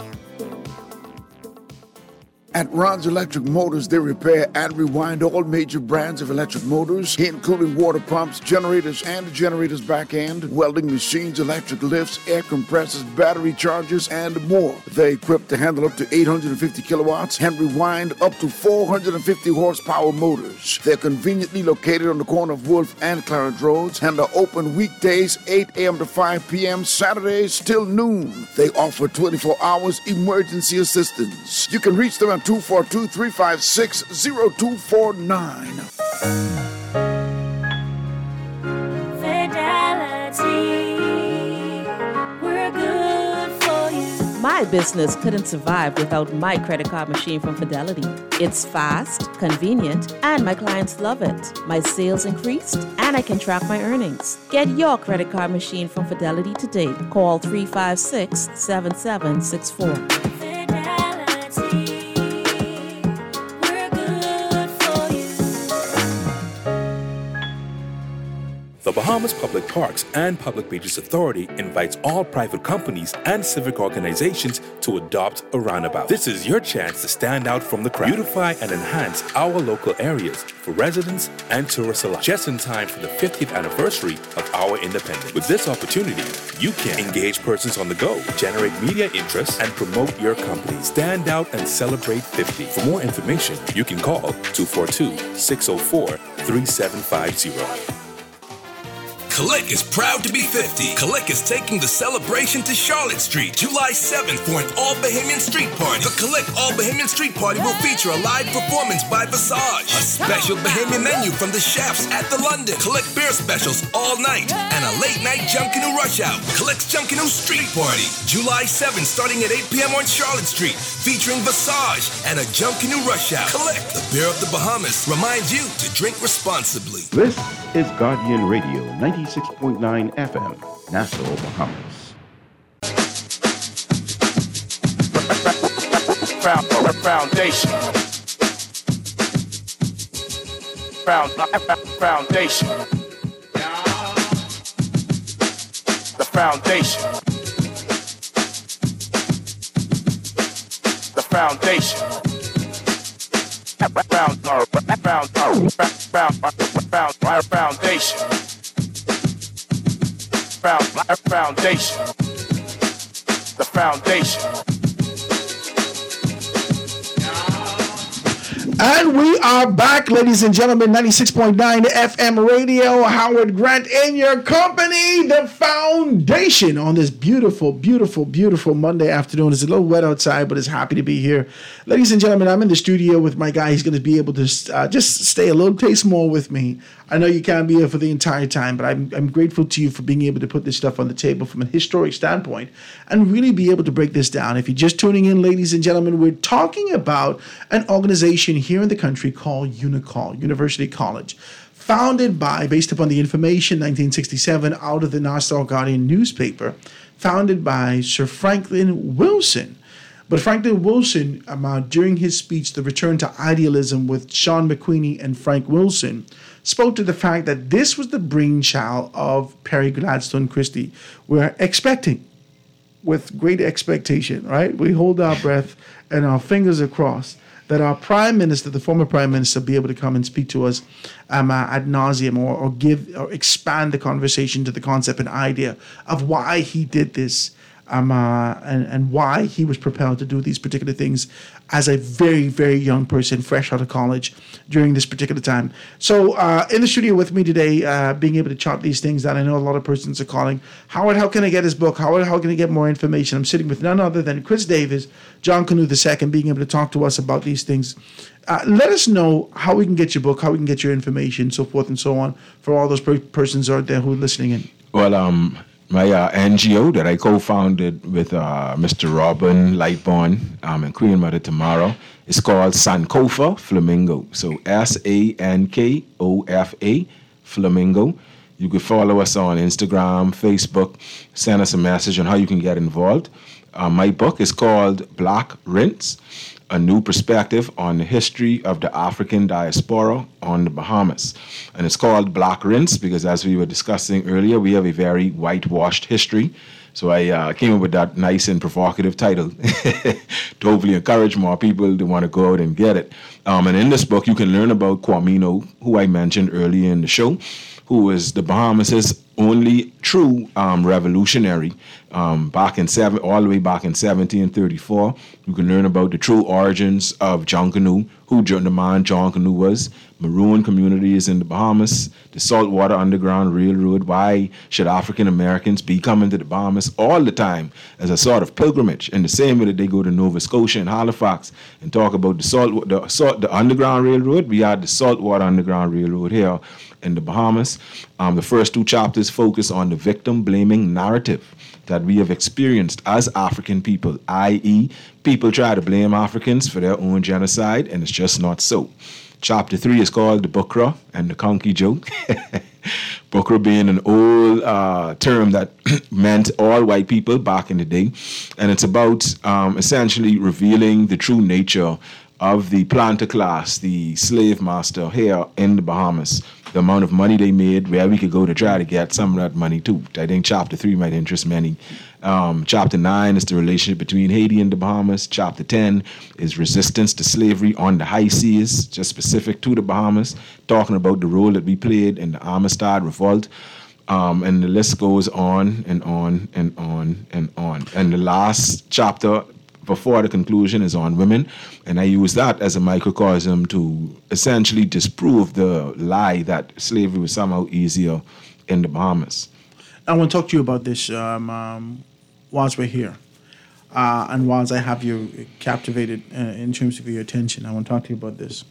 At Ron's Electric Motors, they repair and rewind all major brands of electric motors, including water pumps, generators and the generator's back end, welding machines, electric lifts, air compressors, battery chargers, and more. They're equipped to handle up to 850 kilowatts and rewind up to 450 horsepower motors. They're conveniently located on the corner of Wolf and Clarence Roads and are open weekdays 8 a.m. to 5 p.m., Saturdays till noon. They offer 24 hours emergency assistance. You can reach them at 242-356-0249. Fidelity, we're good for you. My business couldn't survive without my credit card machine from Fidelity. It's fast, convenient, and my clients love it. My sales increased, and I can track my earnings. Get your credit card machine from Fidelity today. Call 356-7764. The Bahamas Public Parks and Public Beaches Authority invites all private companies and civic organizations to adopt a roundabout. This is your chance to stand out from the crowd, beautify and enhance our local areas for residents and tourists alike, just in time for the 50th anniversary of our independence. With this opportunity, you can engage persons on the go, generate media interest, and promote your company. Stand out and celebrate 50. For more information, you can call 242-604-3750. Click is proud to be 50. Click is taking the celebration to Charlotte Street, July 7th for an all-Bahamian street party. The Click All-Bahamian Street Party will feature a live performance by Visage, a special Bahamian menu from the chefs at the London, Click beer specials all night, and a late-night Junkanoo rush out. Click's Junkanoo Street Party, July 7th starting at 8 p.m. on Charlotte Street, featuring Visage and a Junkanoo rush out. Click, the beer of the Bahamas, reminds you to drink responsibly. This is Guardian Radio 96.9 FM, Nassau, Bahamas. Foundation. Foundation. The foundation. The foundation. Foundation. Foundation. The foundation. And we are back, ladies and gentlemen, 96.9 FM radio. Howard Grant in your company, the foundation, on this beautiful, beautiful, beautiful Monday afternoon. It's a little wet outside, but it's happy to be here. Ladies and gentlemen, I'm in the studio with my guy. He's going to be able to just stay a little taste more with me. I know you can't be here for the entire time, but I'm grateful to you for being able to put this stuff on the table from a historic standpoint and really be able to break this down. If you're just tuning in, ladies and gentlemen, we're talking about an organization here in the country called UNICOL, University College, founded by, based upon the information, 1967, out of the Nassau Guardian newspaper, founded by Sir Franklin Wilson. But Franklin Wilson, during his speech, The Return to Idealism with Sean McQueenie and Frank Wilson, spoke to the fact that this was the brainchild of Perry Gladstone Christie. We're expecting, with great expectation, right? We hold our breath and our fingers are crossed that our Prime Minister, the former Prime Minister, be able to come and speak to us ad nauseum or expand the conversation to the concept and idea of why he did this. And why he was propelled to do these particular things as a very, very young person, fresh out of college during this particular time. So in the studio with me today, being able to chart these things that I know a lot of persons are calling, Howard, how can I get his book? Howard, how can I get more information? I'm sitting with none other than Chris Davis, John Canoe II, being able to talk to us about these things. Let us know how we can get your book, how we can get your information, so forth and so on, for all those persons out there who are listening in. Well, my NGO that I co-founded with Mr. Robin Lightborn and Queen Mother Tamara is called Sankofa Flamingo. So Sankofa Flamingo. You can follow us on Instagram, Facebook, send us a message on how you can get involved. My book is called Black Rinse, A New Perspective on the History of the African Diaspora on the Bahamas. And it's called Black Rinse because, as we were discussing earlier, we have a very whitewashed history. So I came up with that nice and provocative title to hopefully encourage more people to want to go out and get it. And in this book, you can learn about Kwame, who I mentioned earlier in the show, who is the Bahamas' only true revolutionary back in all the way back in 1734. You can learn about the true origins of John Canoe, who the man John Canoe was, Maroon communities in the Bahamas, the Saltwater Underground Railroad. Why should African Americans be coming to the Bahamas all the time as a sort of pilgrimage? In the same way that they go to Nova Scotia and Halifax and talk about the Underground Railroad, we had the Saltwater Underground Railroad here in the Bahamas. The first two chapters focus on the victim-blaming narrative that we have experienced as African people, i.e., people try to blame Africans for their own genocide, and it's just not so. Chapter 3 is called the Bukra and the Conky Joke. Bukra being an old term that meant all white people back in the day, and it's about essentially revealing the true nature of the planter class, the slave master here in the Bahamas, the amount of money they made, where we could go to try to get some of that money too. I think chapter 3 might interest many. Chapter 9 is the relationship between Haiti and the Bahamas. Chapter 10 is resistance to slavery on the high seas, just specific to the Bahamas, talking about the role that we played in the Amistad Revolt. And the list goes on and on and on and on. And the last chapter before the conclusion is on women, and I use that as a microcosm to essentially disprove the lie that slavery was somehow easier in the Bahamas. I want to talk to you about this whilst we're here, and whilst I have you captivated in terms of your attention. I want to talk to you about this.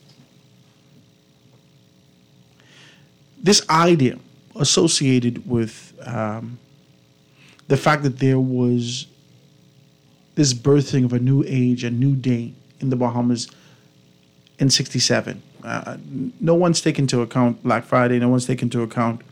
This idea associated with the fact that there was this birthing of a new age, a new day in the Bahamas in 67. No one's taken into account Black Friday. No one's taken into account,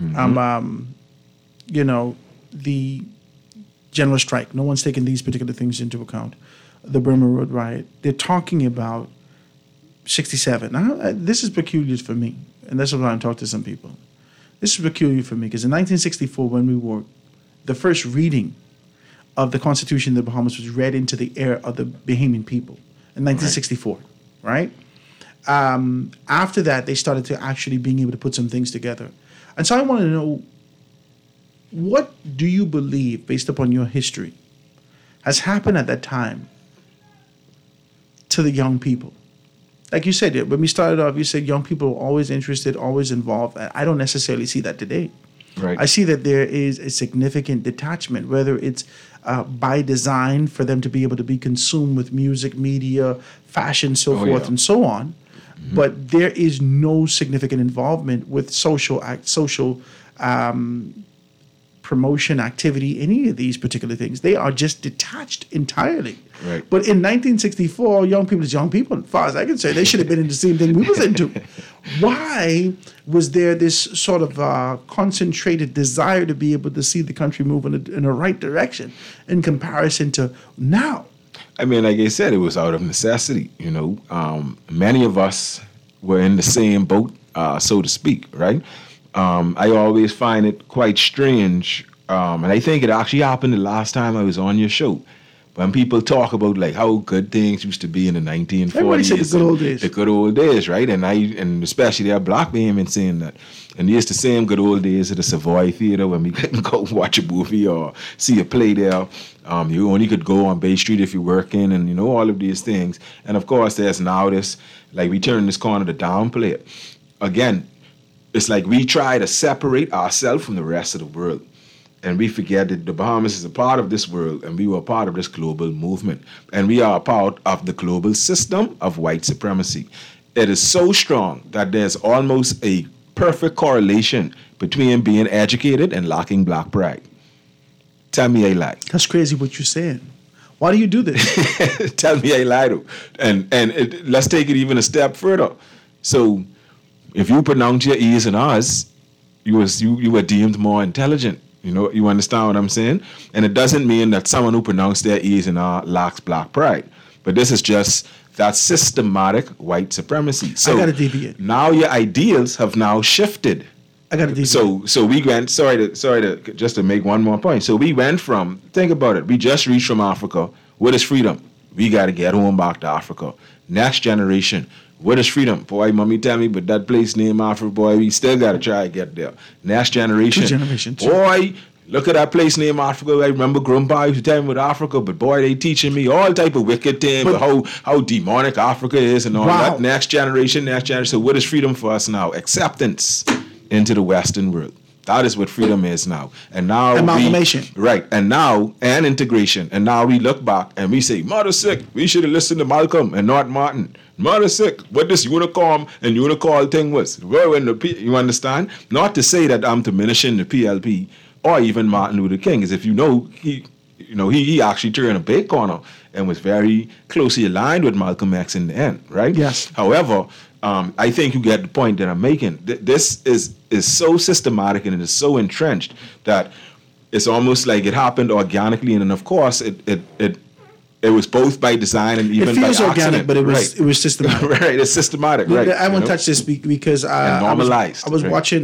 the general strike. No one's taken these particular things into account. The Burma Road riot. They're talking about 67. Now, this is peculiar for me, and that's what I'm talking to some people. This is peculiar for me because in 1964, when we were the first reading of the Constitution of the Bahamas was read into the ear of the Bahamian people in 1964, right? After that, they started to actually being able to put some things together. And so I want to know, what do you believe, based upon your history, has happened at that time to the young people like you said, when we started off, you said young people are always interested, always involved. I don't necessarily see that today. Right. I see that there is a significant detachment, whether it's by design for them to be able to be consumed with music, media, fashion, so forth and so on. Mm-hmm. But there is no significant involvement with social promotion, activity, any of these particular things. They are just detached entirely. Right. But in 1964, young people is young people. As far as I can say, they should have been into the same thing we was into. Why was there this sort of concentrated desire to be able to see the country move in the right direction in comparison to now? I mean, like I said, it was out of necessity. You know, many of us were in the same boat, so to speak, right? I always find it quite strange, and I think it actually happened the last time I was on your show, when people talk about like how good things used to be in the 1940s. Everybody said the good old days. The good old days, right? And especially there are black women saying that. And it's the same good old days at the Savoy Theater when we couldn't go watch a movie or see a play there. You only could go on Bay Street if you're working, and you know, all of these things. And of course, there's now this, like, we turn this corner to downplay it. Again, it's like we try to separate ourselves from the rest of the world. And we forget that the Bahamas is a part of this world, and we were a part of this global movement. And we are a part of the global system of white supremacy. It is so strong that there's almost a perfect correlation between being educated and lacking black pride. Tell me I lie. That's crazy what you're saying. Why do you do this? Tell me I lie, though. And let's take it even a step further. So if you pronounce your E's and R's, you were deemed more intelligent. You know, you understand what I'm saying? And it doesn't mean that someone who pronounced their E's and R's lacks black pride. But this is just that systematic white supremacy. So I got to deviate. Now your ideals have now shifted. I got to deviate. So we went, sorry to just to make one more point. So we went from, think about it, we just reached from Africa. What is freedom? We got to get home back to Africa. Next generation. What is freedom? Boy, mommy tell me, but that place named Africa, boy, we still got to try to get there. Next generation. 2 generations. Boy, look at that place named Africa. I remember Grandpa used to tell me about Africa, but boy, they teaching me all type of wicked things, how demonic Africa is and all that. Next generation. So what is freedom for us now? Acceptance into the Western world. That is what freedom is now. And now amalgamation. And integration. And now we look back and we say, mother sick, we should have listened to Malcolm and not Martin. Mother sick, what this unicorn and unicall thing was. Well, when you understand? Not to say that I'm diminishing the PLP or even Martin Luther King, as if he actually turned a big corner and was very closely aligned with Malcolm X in the end, right? Yes. However, I think you get the point that I'm making. This is so systematic and it is so entrenched that it's almost like it happened organically, and then of course it was both by design and even by accident. It feels organic, but it was systematic. Right, it's systematic. Right. I won't touch this because normalized. I was watching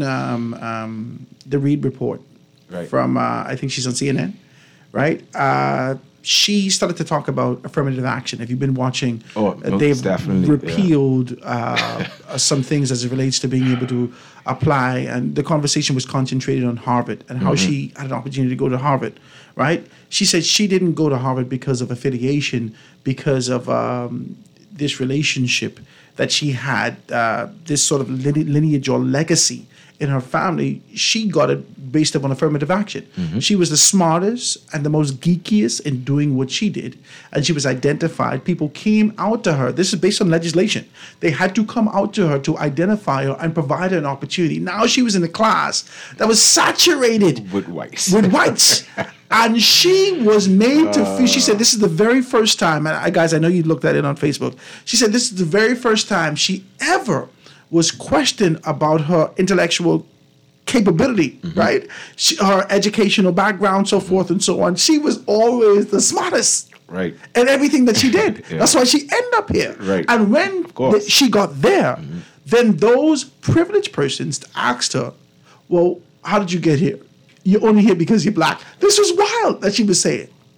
the Reid report from I think she's on CNN, right? She started to talk about affirmative action. Have you been watching? They've repealed some things as it relates to being able to apply, and the conversation was concentrated on Harvard and how she had an opportunity to go to Harvard, right? She said she didn't go to Harvard because of affiliation, because of this relationship that she had, this sort of lineage or legacy in her family. She got it based upon affirmative action. She was the smartest and the most geekiest in doing what she did. And she was identified. People came out to her. This is based on legislation. They had to come out to her to identify her and provide her an opportunity. Now she was in a class that was saturated with whites. And she was made to feel, she said, this is the very first time, and guys, I know you looked at it on Facebook. She said, this is the very first time she ever was questioned about her intellectual capability, right? Her educational background, so forth and so on. She was always the smartest. Right. And everything that she did. That's why she ended up here. Right. And when she got there, then those privileged persons asked her, well, how did you get here? You're only here because you're black. This was wild that she was saying.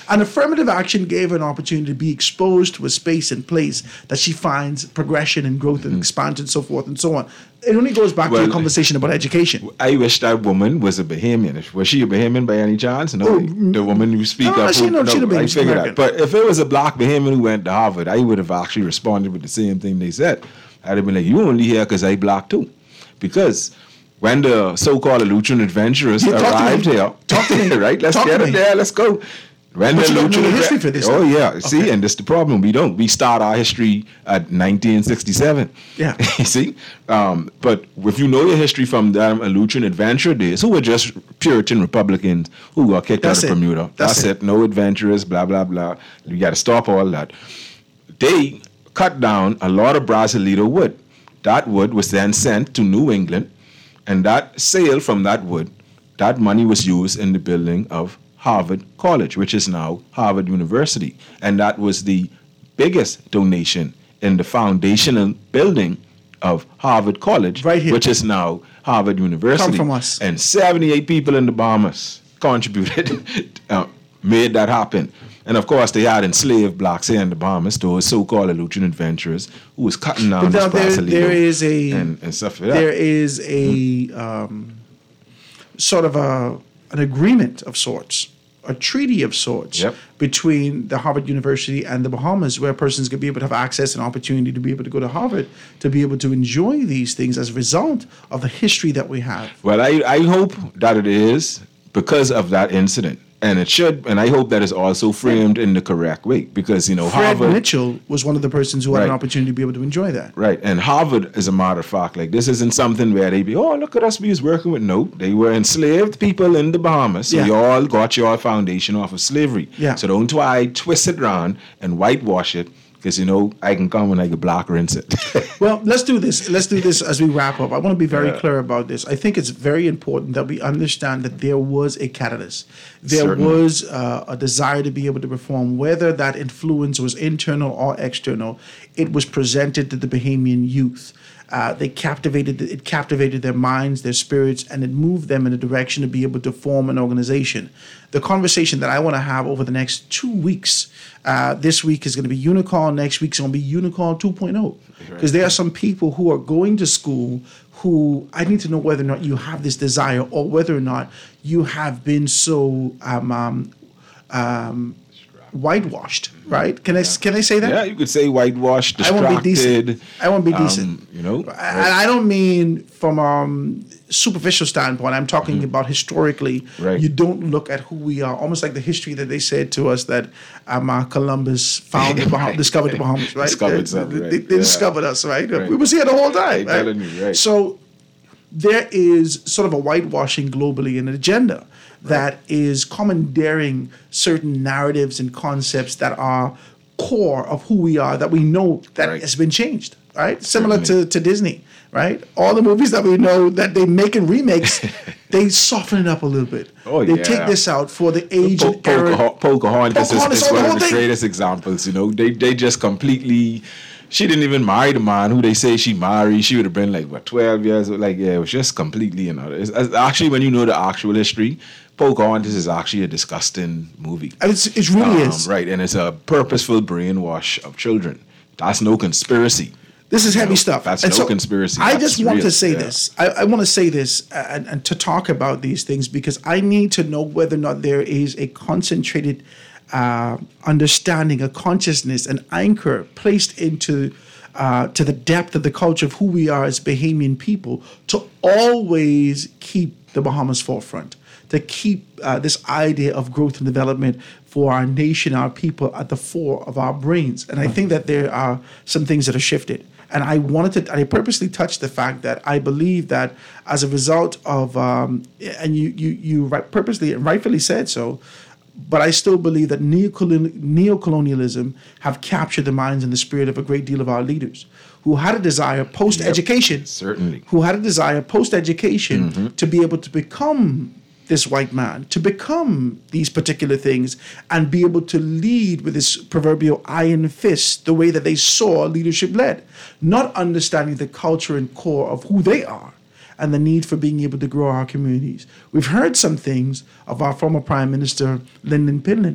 And affirmative action gave her an opportunity to be exposed to a space and place that she finds progression and growth and expansion and so forth and so on. It only goes back to the conversation about education. I wish that woman was a Bahamian. Was she a Bahamian by any chance? No, the woman you speak of. She's I figured that. But if it was a black Bahamian who went to Harvard, I would have actually responded with the same thing they said. I'd have been like, you only here because I black too. Because when the so-called Lutheran adventurers arrived here, right? Let's get it there. Let's go. When but you don't know the history for this. Oh yeah, see, and that's the problem. We don't. We start our history at 1967. Yeah, you see. But if you know your history from them Lutheran adventure days, who were just Puritan Republicans who got kicked out of Bermuda. That's it. No adventurers. Blah blah blah. You got to stop all that. They cut down a lot of Brasilito wood. That wood was then sent to New England, and that sale from that wood, that money was used in the building of Harvard College, which is now Harvard University. And that was the biggest donation in the foundational building of Harvard College, right here, which is now Harvard University. Come from us. And 78 people in the Bahamas contributed, made that happen. And of course, they had enslaved blacks here in the Bahamas, those so-called Lutheran adventurers who was cutting down this Brasilito and stuff like that. There is a sort of an agreement of sorts, a treaty of sorts between the Harvard University and the Bahamas, where persons could be able to have access and opportunity to be able to go to Harvard, to be able to enjoy these things as a result of the history that we have. Well, I hope that it is because of that incident. And it should, and I hope that is also framed in the correct way, because, you know, Fred Harvard... Mitchell was one of the persons who had an opportunity to be able to enjoy that. Right, and Harvard, as a matter of fact, like, this isn't something where they be, oh, look at us, we was working with... No, they were enslaved people in the Bahamas, so you all got your foundation off of slavery. Yeah. So don't try twist it around and whitewash it, because, you know, I can come and I can black rinse it. Well, let's do this. Let's do this as we wrap up. I want to be very clear about this. I think it's very important that we understand that there was a catalyst. There was a desire to be able to reform, whether that influence was internal or external. It was presented to the Bahamian youth. It captivated their minds, their spirits, and it moved them in a direction to be able to form an organization. The conversation that I want to have over the next 2 weeks, this week is going to be Unicorn, next week is going to be Unicorn 2.0. Because there are some people who are going to school who I need to know whether or not you have this desire or whether or not you have been so whitewashed, right? Can I say that? Yeah, you could say whitewashed, distracted. I won't be decent. You know, and I don't mean from superficial standpoint. I'm talking about historically. Right. You don't look at who we are, almost like the history that they said to us that Columbus found discovered the Bahamas, right? They discovered us, right? We was here the whole time. Right? Telling you, right. So there is sort of a whitewashing globally, an agenda that is commandeering certain narratives and concepts that are core of who we are, that we know that has been changed, right? Similar to Disney, right? All the movies that we know that they make in remakes, they soften it up a little bit. They take this out for the age and era. Pocahontas is one of the greatest examples, you know. They just completely... She didn't even marry the man who they say she married. She would have been like, 12 years old? Like, yeah, it was just completely, you know. It's actually, when you know the actual history, Pocahontas is actually a disgusting movie. It really is. Right, and it's a purposeful brainwash of children. That's no conspiracy. This is heavy stuff. That's no conspiracy. I just want to say this. I want to say this and to talk about these things because I need to know whether or not there is a concentrated understanding, a consciousness, an anchor placed into to the depth of the culture of who we are as Bahamian people to always keep the Bahamas forefront, to keep this idea of growth and development for our nation, our people at the fore of our brains. And I think that there are some things that are shifted. And I purposely touched the fact that I believe that as a result of, and you purposely and rightfully said so, but I still believe that neocolonialism have captured the minds and the spirit of a great deal of our leaders who had a desire post-education, to be able to become this white man, to become these particular things and be able to lead with this proverbial iron fist the way that they saw leadership led, not understanding the culture and core of who they are and the need for being able to grow our communities. We've heard some things of our former Prime Minister, Lyndon Pinland,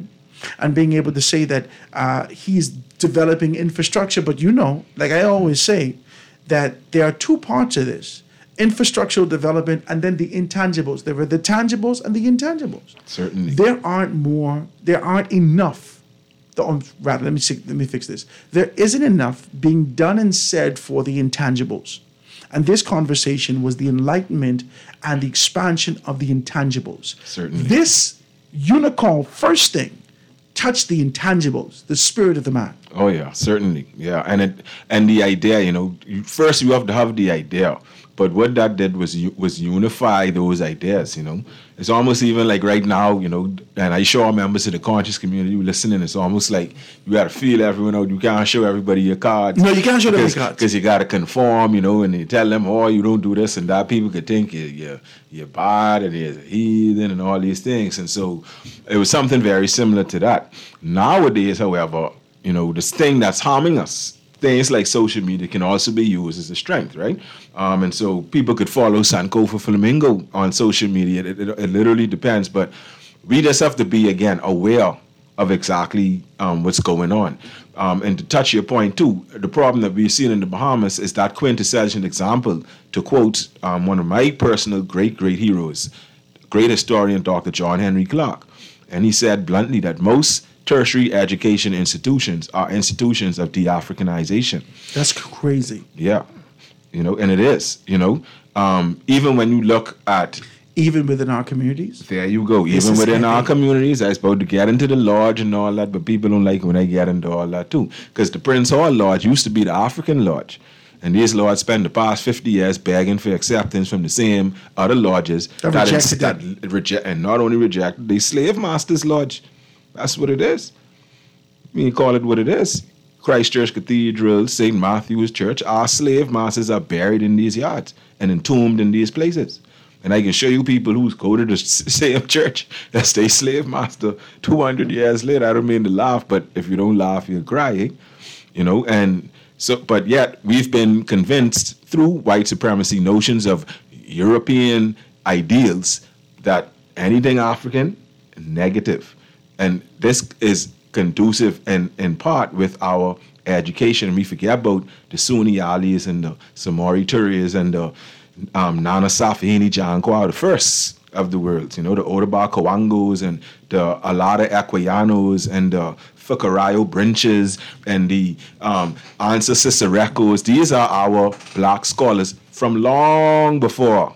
and being able to say that he's developing infrastructure. But like I always say, that there are two parts of this: infrastructural development and then the intangibles. There are the tangibles and the intangibles. Certainly. There aren't enough. Let me fix this. There isn't enough being done and said for the intangibles. And this conversation was the enlightenment and the expansion of the intangibles. Certainly. This unicorn first thing touched the intangibles, the spirit of the man. Oh yeah, certainly. Yeah, and the idea, first you have to have the idea. But what that did was unify those ideas, It's almost even like right now, and I show our members of the conscious community listening, it's almost like you got to feel everyone out. You can't show everybody your cards. No, you can't show them your cards. Because you got to conform, and you tell them, oh, you don't do this and that. People could think you're bad and you're a heathen and all these things. And so it was something very similar to that. Nowadays, however, this thing that's harming us, things like social media can also be used as a strength, right? And so people could follow Sankofa Flamingo on social media. It literally depends, but we just have to be, again, aware of exactly what's going on. And to touch your point, too, the problem that we've seen in the Bahamas is that quintessential example, to quote one of my personal great heroes, great historian, Dr. John Henry Clark. And he said bluntly that most tertiary education institutions are institutions of de-Africanization. That's crazy. Yeah. And it is, even when you look at... Even within our communities? There you go. Even within our communities. I was about to get into the lodge and all that, but people don't like it when I get into all that too. Because the Prince Hall Lodge used to be the African Lodge. And these lords spent the past 50 years begging for acceptance from the same other lodges and not only rejected, they slave masters lodge. That's what it is. We call it what it is. Christchurch Cathedral, St. Matthew's Church, our slave masters are buried in these yards and entombed in these places. And I can show you people who's go to the same church that's their slave master 200 years later. I don't mean to laugh, but if you don't laugh, you'll cry, And so, but yet we've been convinced through white supremacy notions of European ideals that anything African, negative. And this is conducive in part with our education. We forget about the Sunni Alis and the Samori Turis and the Nana Safini Jankwa, the first of the world, the Odabar Kawangos and the Alada Equianos and the Fukarayo Brinches and the Ansa Cicerecos. These are our black scholars from long before.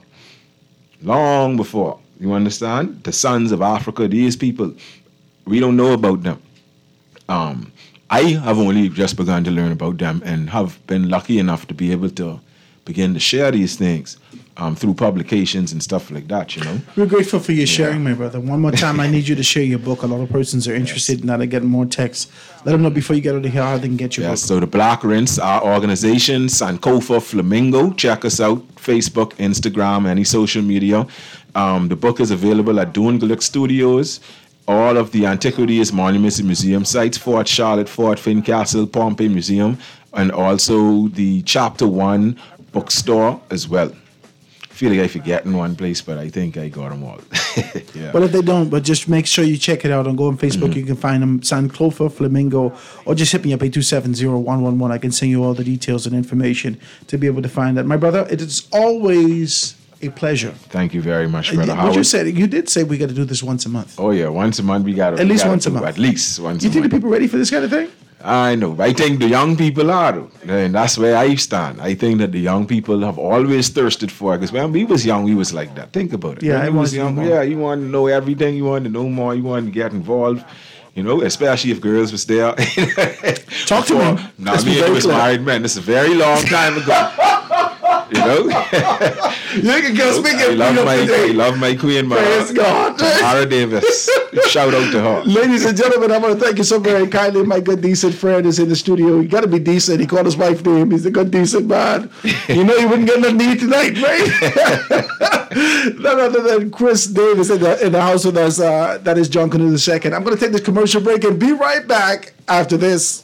You understand? The sons of Africa, these people, we don't know about them. I have only just begun to learn about them and have been lucky enough to be able to begin to share these things through publications and stuff like that, We're grateful for your sharing, my brother. One more time, I need you to share your book. A lot of persons are interested in that. I get more texts. Let them know before you get out of here how they can get your book. So the Black Rinse, our organization, Sankofa Flamingo. Check us out, Facebook, Instagram, any social media. The book is available at Doongaluk Studios. All of the antiquities, monuments, and museum sites, Fort Charlotte, Fort Fincastle, Pompeii Museum, and also the Chapter 1 bookstore as well. I feel like I'm forgetting one place, but I think I got them all. Yeah. But if they don't, but just make sure you check it out and go on Facebook. You can find them, Sankofa Flamingo, or just hit me up at 270-111. I can send you all the details and information to be able to find that. My brother, it is always a pleasure. Thank you very much, Brother Howard. You did say we got to do this once a month. Oh yeah, once a month we got to. At least once a month. At least once. You think the people ready for this kind of thing? I know. I think the young people are, and that's where I stand. I think that the young people have always thirsted for it. Because when we was young, we was like that. Think about it. Yeah, when I was young. Yeah, you want to know everything. You want to know more. You want to get involved. Especially if girls was there. Talk to me. Now, me and was married men. This is a very long time ago. You can go speak I love my queen, man. Praise God. Tamara Davis. Shout out to her. Ladies and gentlemen, I want to thank you so very kindly. My good, decent friend is in the studio. You got to be decent. He called his wife name. He's a good, decent man. You wouldn't get nothing to eat tonight, right? None other than Chris Davis in the house with us. That is John Canoe II. I'm going to take this commercial break and be right back after this.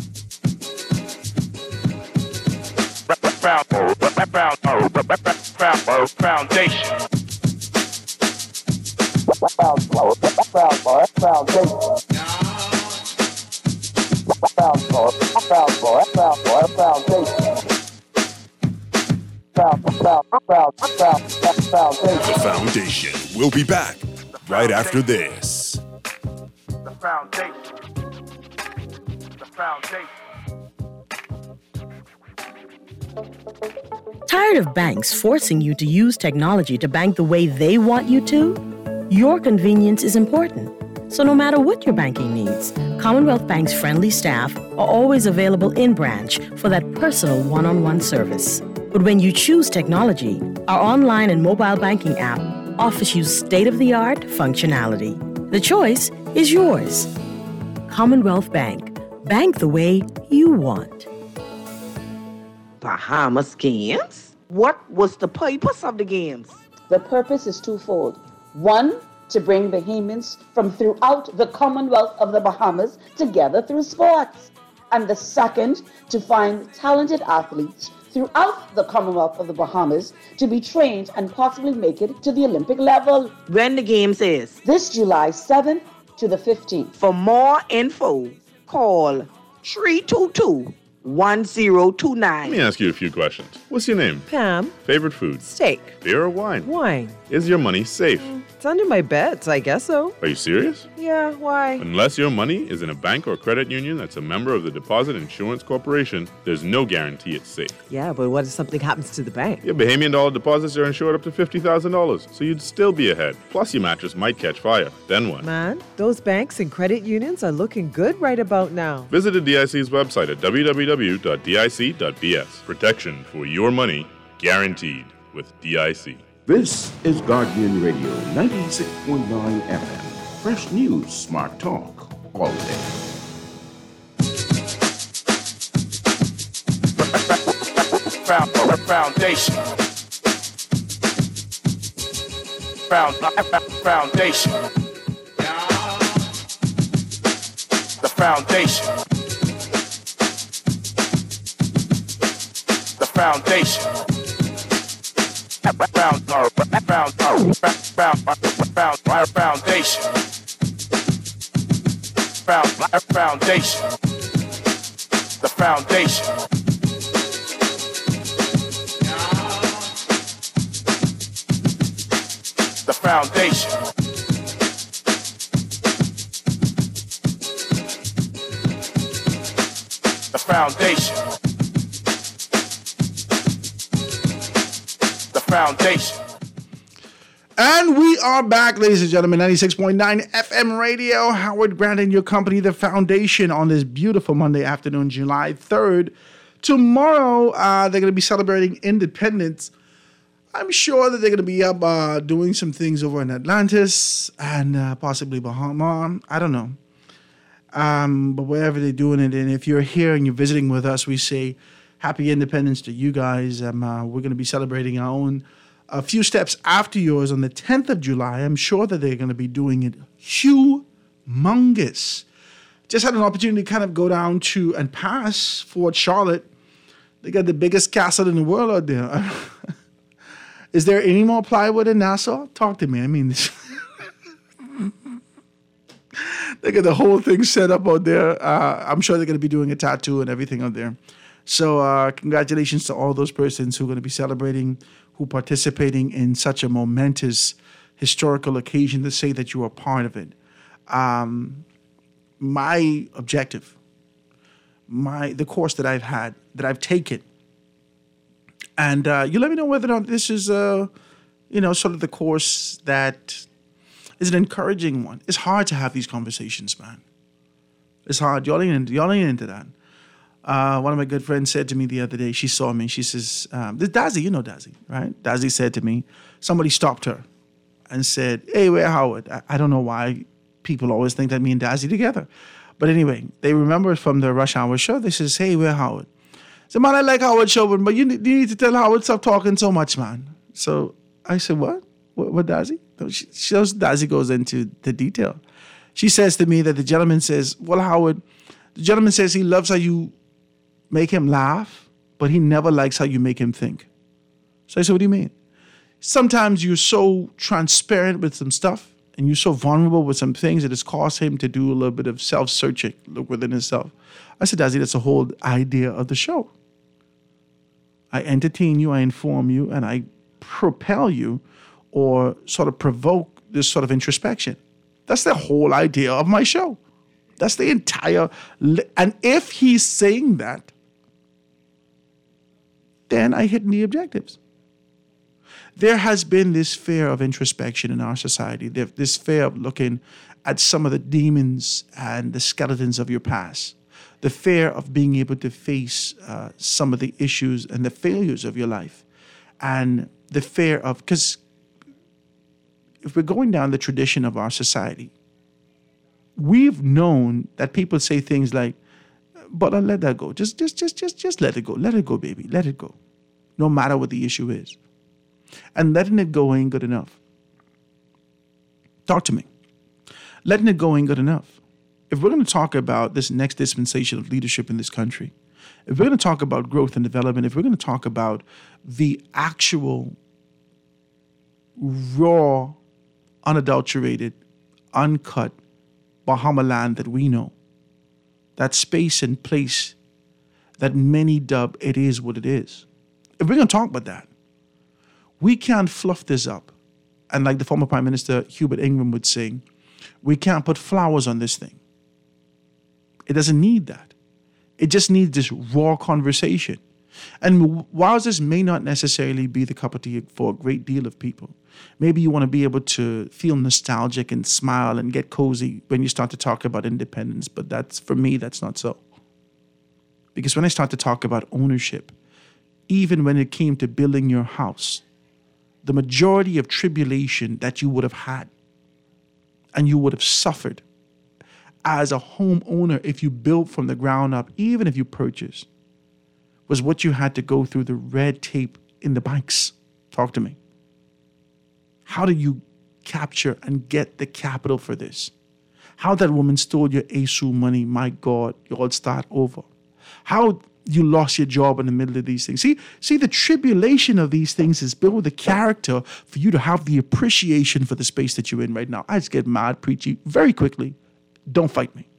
Foundation. The Foundation. We'll be back right after this. The foundation. The foundation. Tired of banks forcing you to use technology to bank the way they want you to? Your convenience is important. So no matter what your banking needs, Commonwealth Bank's friendly staff are always available in branch for that personal one-on-one service. But when you choose technology, our online and mobile banking app offers you state-of-the-art functionality. The choice is yours. Commonwealth Bank. Bank the way you want. Bahamas Games? What was the purpose of the games? The purpose is twofold. One, to bring Bahamians from throughout the Commonwealth of the Bahamas together through sports. And the second, to find talented athletes throughout the Commonwealth of the Bahamas to be trained and possibly make it to the Olympic level. When the games is? This July 7th to the 15th. For more info, call 322-1029. Let me ask you a few questions. What's your name? Pam. Favorite food? Steak. Beer or wine? Wine. Is your money safe? It's under my bed, so I guess so. Are you serious? Yeah, why? Unless your money is in a bank or credit union that's a member of the Deposit Insurance Corporation, there's no guarantee it's safe. Yeah, but what if something happens to the bank? Your Bahamian dollar deposits are insured up to $50,000, so you'd still be ahead. Plus, your mattress might catch fire. Then what? Man, those banks and credit unions are looking good right about now. Visit the DIC's website at www.dic.bs. Protection for your money guaranteed with DIC. This is Guardian Radio 96.9 FM. Fresh news, smart talk, all day. Foundation. Foundation. The foundation. The foundation. Foundation. Foundation. The foundation. The foundation. The foundation. The foundation. And we are back, ladies and gentlemen, 96.9 FM radio. Howard Grant and your company, The Foundation, on this beautiful Monday afternoon, July 3rd. Tomorrow, they're going to be celebrating independence. I'm sure that they're going to be up doing some things over in Atlantis and possibly Bahama. I don't know. But wherever they're doing it, and if you're here and you're visiting with us, we say happy independence to you guys. We're going to be celebrating our own a few steps after yours on the 10th of July. I'm sure that they're going to be doing it humongous. Just had an opportunity to kind of go down to and pass Fort Charlotte. They got the biggest castle in the world out there. Is there any more plywood in Nassau? Talk to me. I mean, they got the whole thing set up out there. I'm sure they're going to be doing a tattoo and everything out there. So congratulations to all those persons who are going to be celebrating, who are participating in such a momentous historical occasion, to say that you are part of it. My objective, the course that I've had, that I've taken, and you let me know whether or not this is, sort of the course that is an encouraging one. It's hard to have these conversations, man. It's hard. Y'all ain't into that. One of my good friends said to me the other day, she saw me, she says, this Dazzy, you know Dazzy, right? Dazzy said to me, somebody stopped her and said, hey, where Howard? I don't know why people always think that me and Dazzy together. But anyway, they remember from the Rush Hour show, they says, hey, where Howard? I said, man, I like Howard show, but you need to tell Howard stop talking so much, man. So I said, what? What Dazzy? Dazzy goes into the detail. She says to me that the gentleman says, well, Howard, the gentleman says he loves how you make him laugh, but he never likes how you make him think. So I said, what do you mean? Sometimes you're so transparent with some stuff and you're so vulnerable with some things that it's caused him to do a little bit of self-searching, look within himself. I said, Dazzy, that's the whole idea of the show. I entertain you, I inform you, and I propel you or sort of provoke this sort of introspection. That's the whole idea of my show. That's the entire... And if he's saying that, then I hit the objectives. There has been this fear of introspection in our society, this fear of looking at some of the demons and the skeletons of your past, the fear of being able to face some of the issues and the failures of your life, and the fear of, because if we're going down the tradition of our society, we've known that people say things like, but I'll let that go. Just let it go. Let it go, baby. Let it go. No matter what the issue is. And letting it go ain't good enough. Talk to me. Letting it go ain't good enough. If we're going to talk about this next dispensation of leadership in this country, if we're going to talk about growth and development, if we're going to talk about the actual raw, unadulterated, uncut Bahama land that we know, that space and place that many dub it is what it is. If we're going to talk about that, we can't fluff this up. And like the former Prime Minister Hubert Ingram would say, we can't put flowers on this thing. It doesn't need that. It just needs this raw conversation. And whilst this may not necessarily be the cup of tea for a great deal of people, maybe you want to be able to feel nostalgic and smile and get cozy when you start to talk about independence. But that's, for me, that's not so. Because when I start to talk about ownership, even when it came to building your house, the majority of tribulation that you would have had and you would have suffered as a homeowner if you built from the ground up, even if you purchased, was what you had to go through, the red tape in the banks. Talk to me. How do you capture and get the capital for this? How that woman stole your ASU money, my God, you all start over. How you lost your job in the middle of these things. See, the tribulation of these things is built with the character for you to have the appreciation for the space that you're in right now. I just get mad, preachy, very quickly. Don't fight me.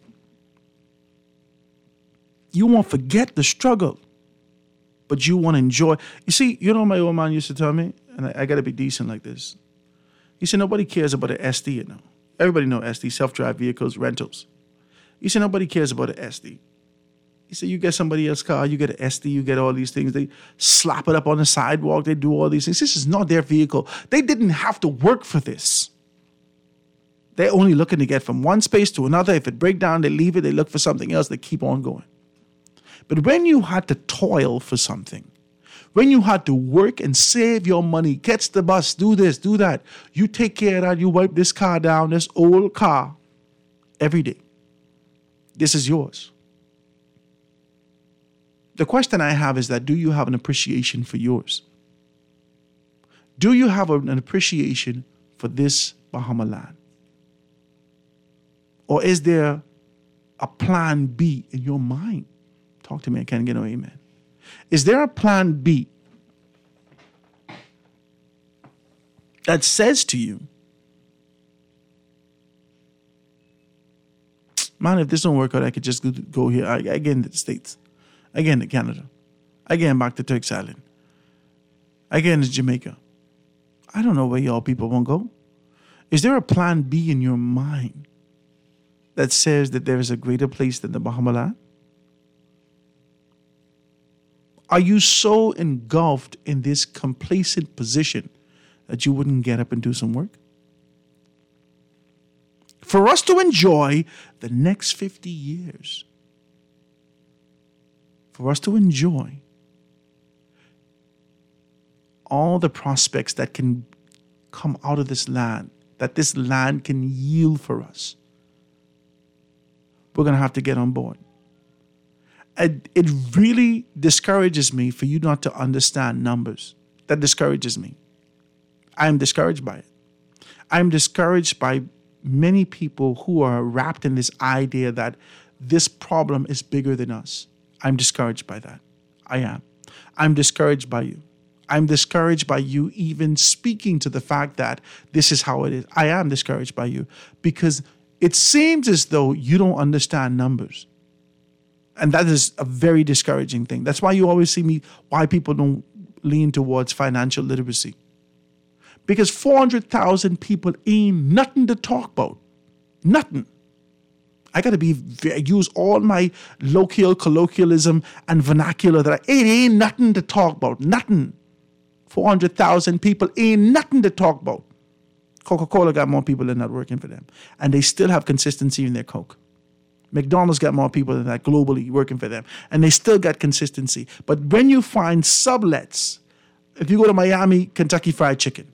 You won't forget the struggle, but you want to enjoy. You see, you know, my old man used to tell me, and I got to be decent like this. He said, nobody cares about an SD, you know. Everybody know SD, self-drive vehicles, rentals. He said, nobody cares about an SD. He said, you get somebody else's car, you get an SD, you get all these things. They slap it up on the sidewalk. They do all these things. This is not their vehicle. They didn't have to work for this. They're only looking to get from one space to another. If it breaks down, they leave it. They look for something else. They keep on going. But when you had to toil for something, when you had to work and save your money, catch the bus, do this, do that, you take care of that, you wipe this car down, this old car, every day. This is yours. The question I have is that, do you have an appreciation for yours? Do you have an appreciation for this Bahama land? Or is there a plan B in your mind? Talk to me, I can't get no amen. Is there a plan B that says to you, man, if this don't work out, I could just go here. I get into the States. I get into Canada. I get back to Turks Island. I get into Jamaica. I don't know where y'all people won't go. Is there a plan B in your mind that says that there is a greater place than the Bahama land? Are you so engulfed in this complacent position that you wouldn't get up and do some work? For us to enjoy the next 50 years, for us to enjoy all the prospects that can come out of this land, that this land can yield for us, we're going to have to get on board. It really discourages me for you not to understand numbers. That discourages me. I am discouraged by it. I am discouraged by many people who are wrapped in this idea that this problem is bigger than us. I'm discouraged by that. I am. I'm discouraged by you. I'm discouraged by you even speaking to the fact that this is how it is. I am discouraged by you because it seems as though you don't understand numbers. And that is a very discouraging thing. That's why you always see why people don't lean towards financial literacy. Because 400,000 people ain't nothing to talk about. Nothing. I got to use all my local colloquialism and vernacular it ain't nothing to talk about. Nothing. 400,000 people ain't nothing to talk about. Coca-Cola got more people than that working for them. And they still have consistency in their Coke. McDonald's got more people than that globally working for them. And they still got consistency. But when you find sublets, if you go to Miami, Kentucky Fried Chicken,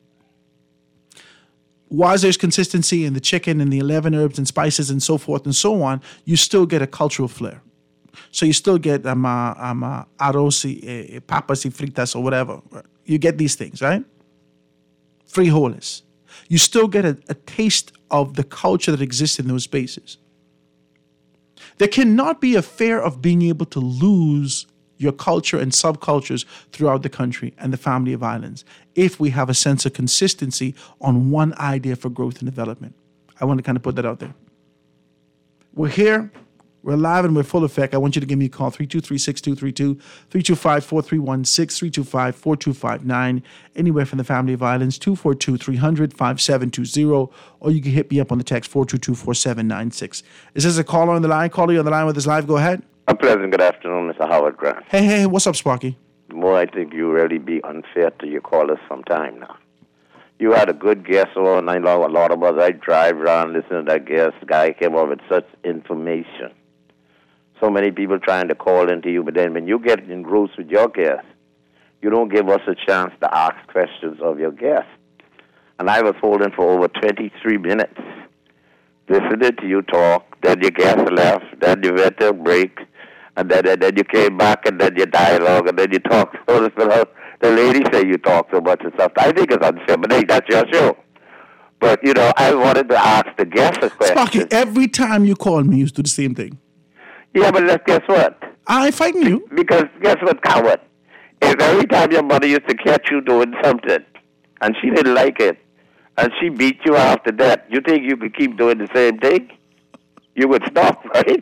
while there's consistency in the chicken and the 11 herbs and spices and so forth and so on, you still get a cultural flair. So you still get arroz y papas y fritas or whatever. You get these things, right? Frijoles. You still get a taste of the culture that exists in those spaces. There cannot be a fear of being able to lose your culture and subcultures throughout the country and the family of islands if we have a sense of consistency on one idea for growth and development. I want to kind of put that out there. We're here. We're live and we're full effect. I want you to give me a call, 323-6232, 325-4316, 325-4259, anywhere from the family of islands, 242-300-5720, or you can hit me up on the text, 422-4796. Is this a caller on the line? Caller, you on the line with us live. Go ahead. A pleasant good afternoon, Mr. Howard Grant. Hey, what's up, Sparky? Boy, I think you really be unfair to your callers sometime now. You had a good guest all night long. A lot of us, I drive around listening to that guest. The guy came up with such information. So many people trying to call into you, but then when you get engrossed with your guest, you don't give us a chance to ask questions of your guest. And I was holding for over 23 minutes, listening to you talk. Then your guest left. Then you went to a break. And then you came back, and then you dialogue, and then you talk. So the lady said you talk so much and stuff. I think it's unfair, but hey, that's your show. But, I wanted to ask the guest a question. Sparky, every time you call me, you do the same thing. Yeah, but guess what? I'm fighting you. Because guess what, coward? If every time your mother used to catch you doing something, and she didn't like it, and she beat you after that, you think you could keep doing the same thing? You would stop, right?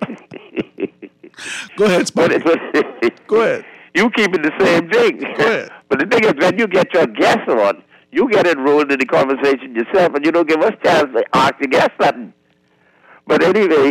Go ahead, Sparky. Go ahead. You keep it the same thing. Go ahead. But the thing is, when you get your guest on, you get enrolled in the conversation yourself, and you don't give us a chance to ask the guest something. But anyway,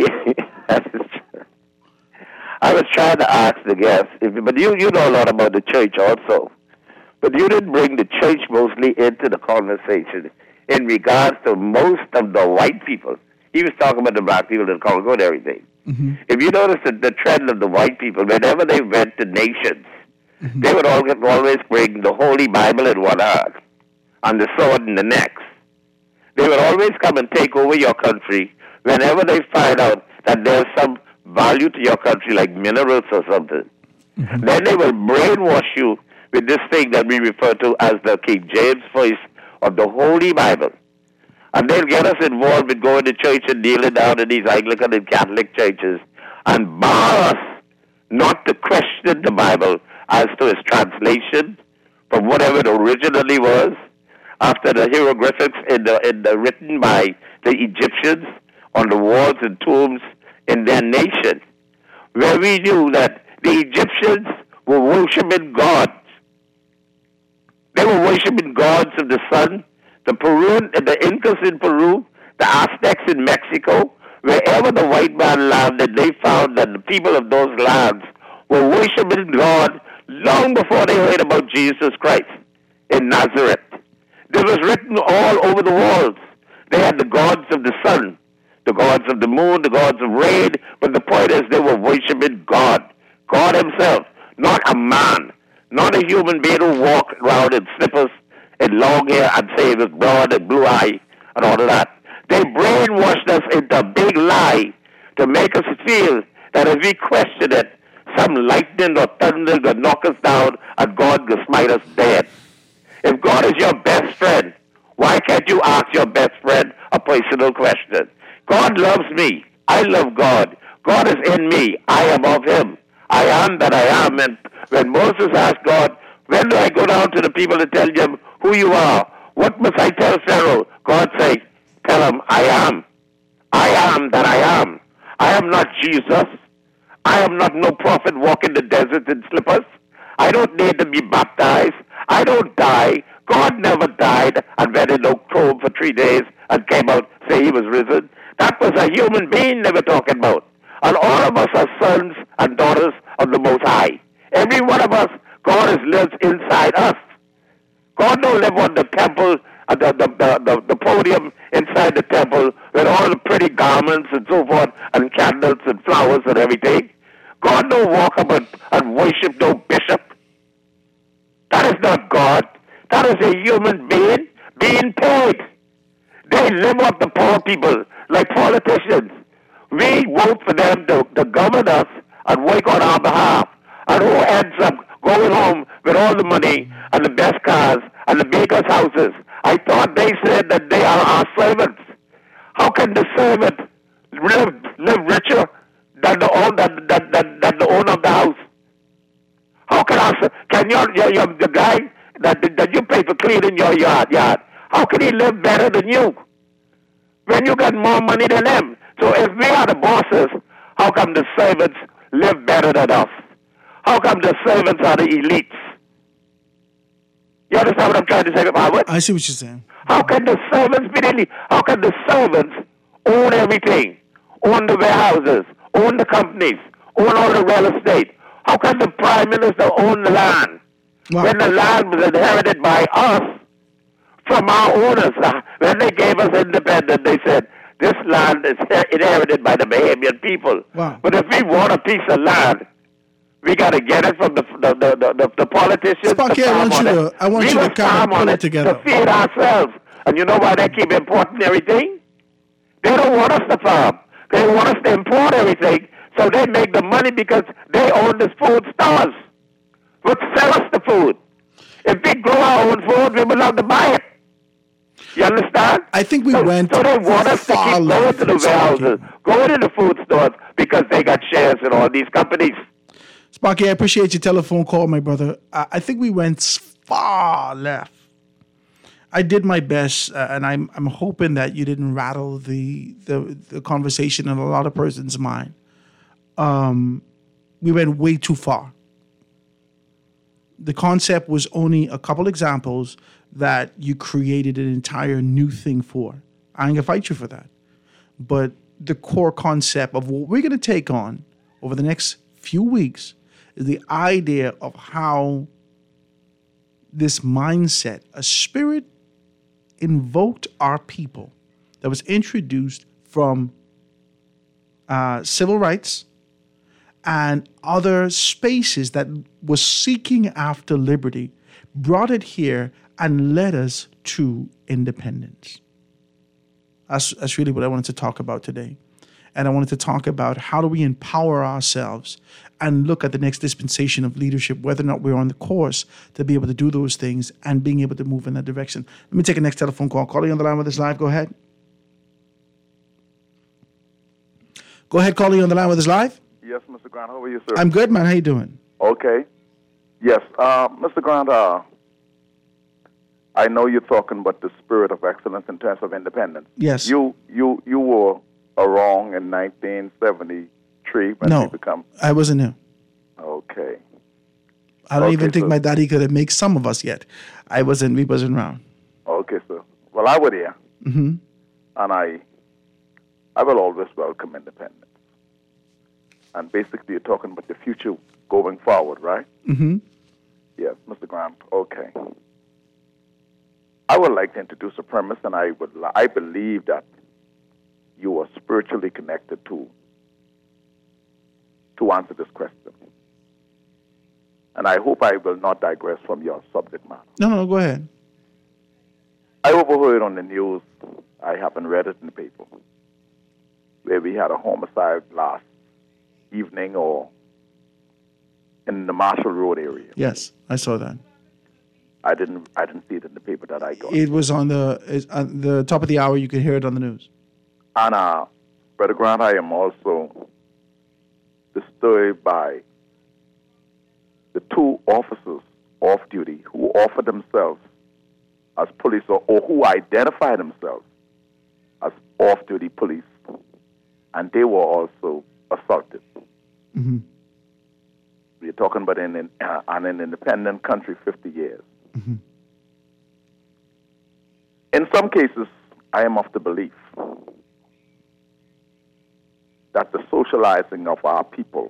I was trying to ask the guest, but you know a lot about the church also. But you didn't bring the church mostly into the conversation in regards to most of the white people. He was talking about the black people in Congo and everything. Mm-hmm. If you notice the trend of the white people, whenever they went to nations, mm-hmm. they would always bring the Holy Bible in one hand and the sword in the next. They would always come and take over your country whenever they find out that there's some value to your country, like minerals or something. Mm-hmm. Then they will brainwash you with this thing that we refer to as the King James voice of the Holy Bible. And they'll get us involved with going to church and kneeling down in these Anglican and Catholic churches and bar us not to question the Bible as to its translation from whatever it originally was after the hieroglyphics in the written by the Egyptians on the walls and tombs in their nation, where we knew that the Egyptians were worshiping gods. They were worshiping gods of the sun. The Incas in Peru, the Aztecs in Mexico, wherever the white man landed, they found that the people of those lands were worshiping God long before they heard about Jesus Christ in Nazareth. This was written all over the walls. They had the gods of the sun, the gods of the moon, the gods of rain, but the point is they were worshiping God, God himself, not a man, not a human being who walked around in slippers and long hair and say it was broad and blue eye and all of that. They brainwashed us into a big lie to make us feel that if we question it, some lightning or thunder will knock us down and God will smite us dead. If God is your best friend, why can't you ask your best friend a personal question? God loves me. I love God. God is in me. I am of him. I am that I am. And when Moses asked God When do I go down to the people to tell them who you are? What must I tell Pharaoh? God say, tell him, I am. I am that I am. I am not Jesus. I am not no prophet walking the desert in slippers. I don't need to be baptized. I don't die. God never died and went in no tomb for 3 days and came out say he was risen. That was a human being they were talking about. And all of us are sons and daughters of the Most High. Every one of us, God lives inside us. God don't live on the temple, the podium inside the temple with all the pretty garments and so forth and candles and flowers and everything. God don't walk up and worship no bishop. That is not God. That is a human being being paid. They live off the poor people like politicians. We vote for them to govern us and work on our behalf. And who ends up going home with all the money and the best cars and the baker's houses? I thought they said that they are our servants. How can the servant live richer than the owner of the house? How can the guy that you pay for cleaning your yard, how can he live better than you when you got more money than him? So if we are the bosses, how come the servants live better than us? How come the servants are the elites? You understand what I'm trying to say, Howard? I see what you're saying. How can the servants be the elite? How can the servants own everything? Own the warehouses, own the companies, own all the real estate? How can the prime minister own the land? Wow. When the land was inherited by us from our owners. When they gave us independence, they said, this land is inherited by the Bahamian people. Wow. But if we want a piece of land, we got to get it from the politicians. Sparky, I want you to kind of pull it together. To feed ourselves. And you know why they keep importing everything? They don't want us to farm. They want us to import everything. So they make the money because they own the food stores. But sell us the food. If we grow our own food, we will have to buy it. You understand? I think we went So they want us to keep going to the warehouses, going to the food stores, because they got shares in all these companies. Sparky, I appreciate your telephone call, my brother. I think we went far left. I did my best, and I'm hoping that you didn't rattle the conversation in a lot of persons' mind. We went way too far. The concept was only a couple examples that you created an entire new thing for. I ain't gonna fight you for that. But the core concept of what we're gonna take on over the next few weeks is the idea of how this mindset, a spirit invoked our people that was introduced from civil rights and other spaces that was seeking after liberty, brought it here and led us to independence. That's really what I wanted to talk about today. And I wanted to talk about how do we empower ourselves and look at the next dispensation of leadership, whether or not we're on the course to be able to do those things and being able to move in that direction. Let me take a next telephone call. Calling on the line with us live. Go ahead. Go ahead, calling on the line with us live. Yes, Mr. Grant. How are you, sir? I'm good, man. How you doing? Okay. Yes, Mr. Grant, I know you're talking about the spirit of excellence in terms of independence. Yes. You were wrong in 1973 when we become. I wasn't here. Okay. I don't even think my daddy could have made some of us yet. We wasn't around. Okay, sir. Well, I was here. Mm-hmm. And I will always welcome independence. And basically, you're talking about the future going forward, right? Mm-hmm. Yes, Mr. Grant. Okay. I would like to introduce a premise, and I believe that you are spiritually connected to answer this question. And I hope I will not digress from your subject matter. No, go ahead. I overheard on the news, I haven't read it in the paper, where we had a homicide last evening or in the Marshall Road area. Yes, I saw that. I didn't see it in the paper that I got. It was on the top of the hour. You could hear it on the news. And Brother Grant, I am also disturbed by the two officers off duty who offer themselves as police or who identify themselves as off-duty police, and they were also assaulted. Mm-hmm. We're talking about an independent country, 50 years. Mm-hmm. In some cases, I am of the belief that the socializing of our people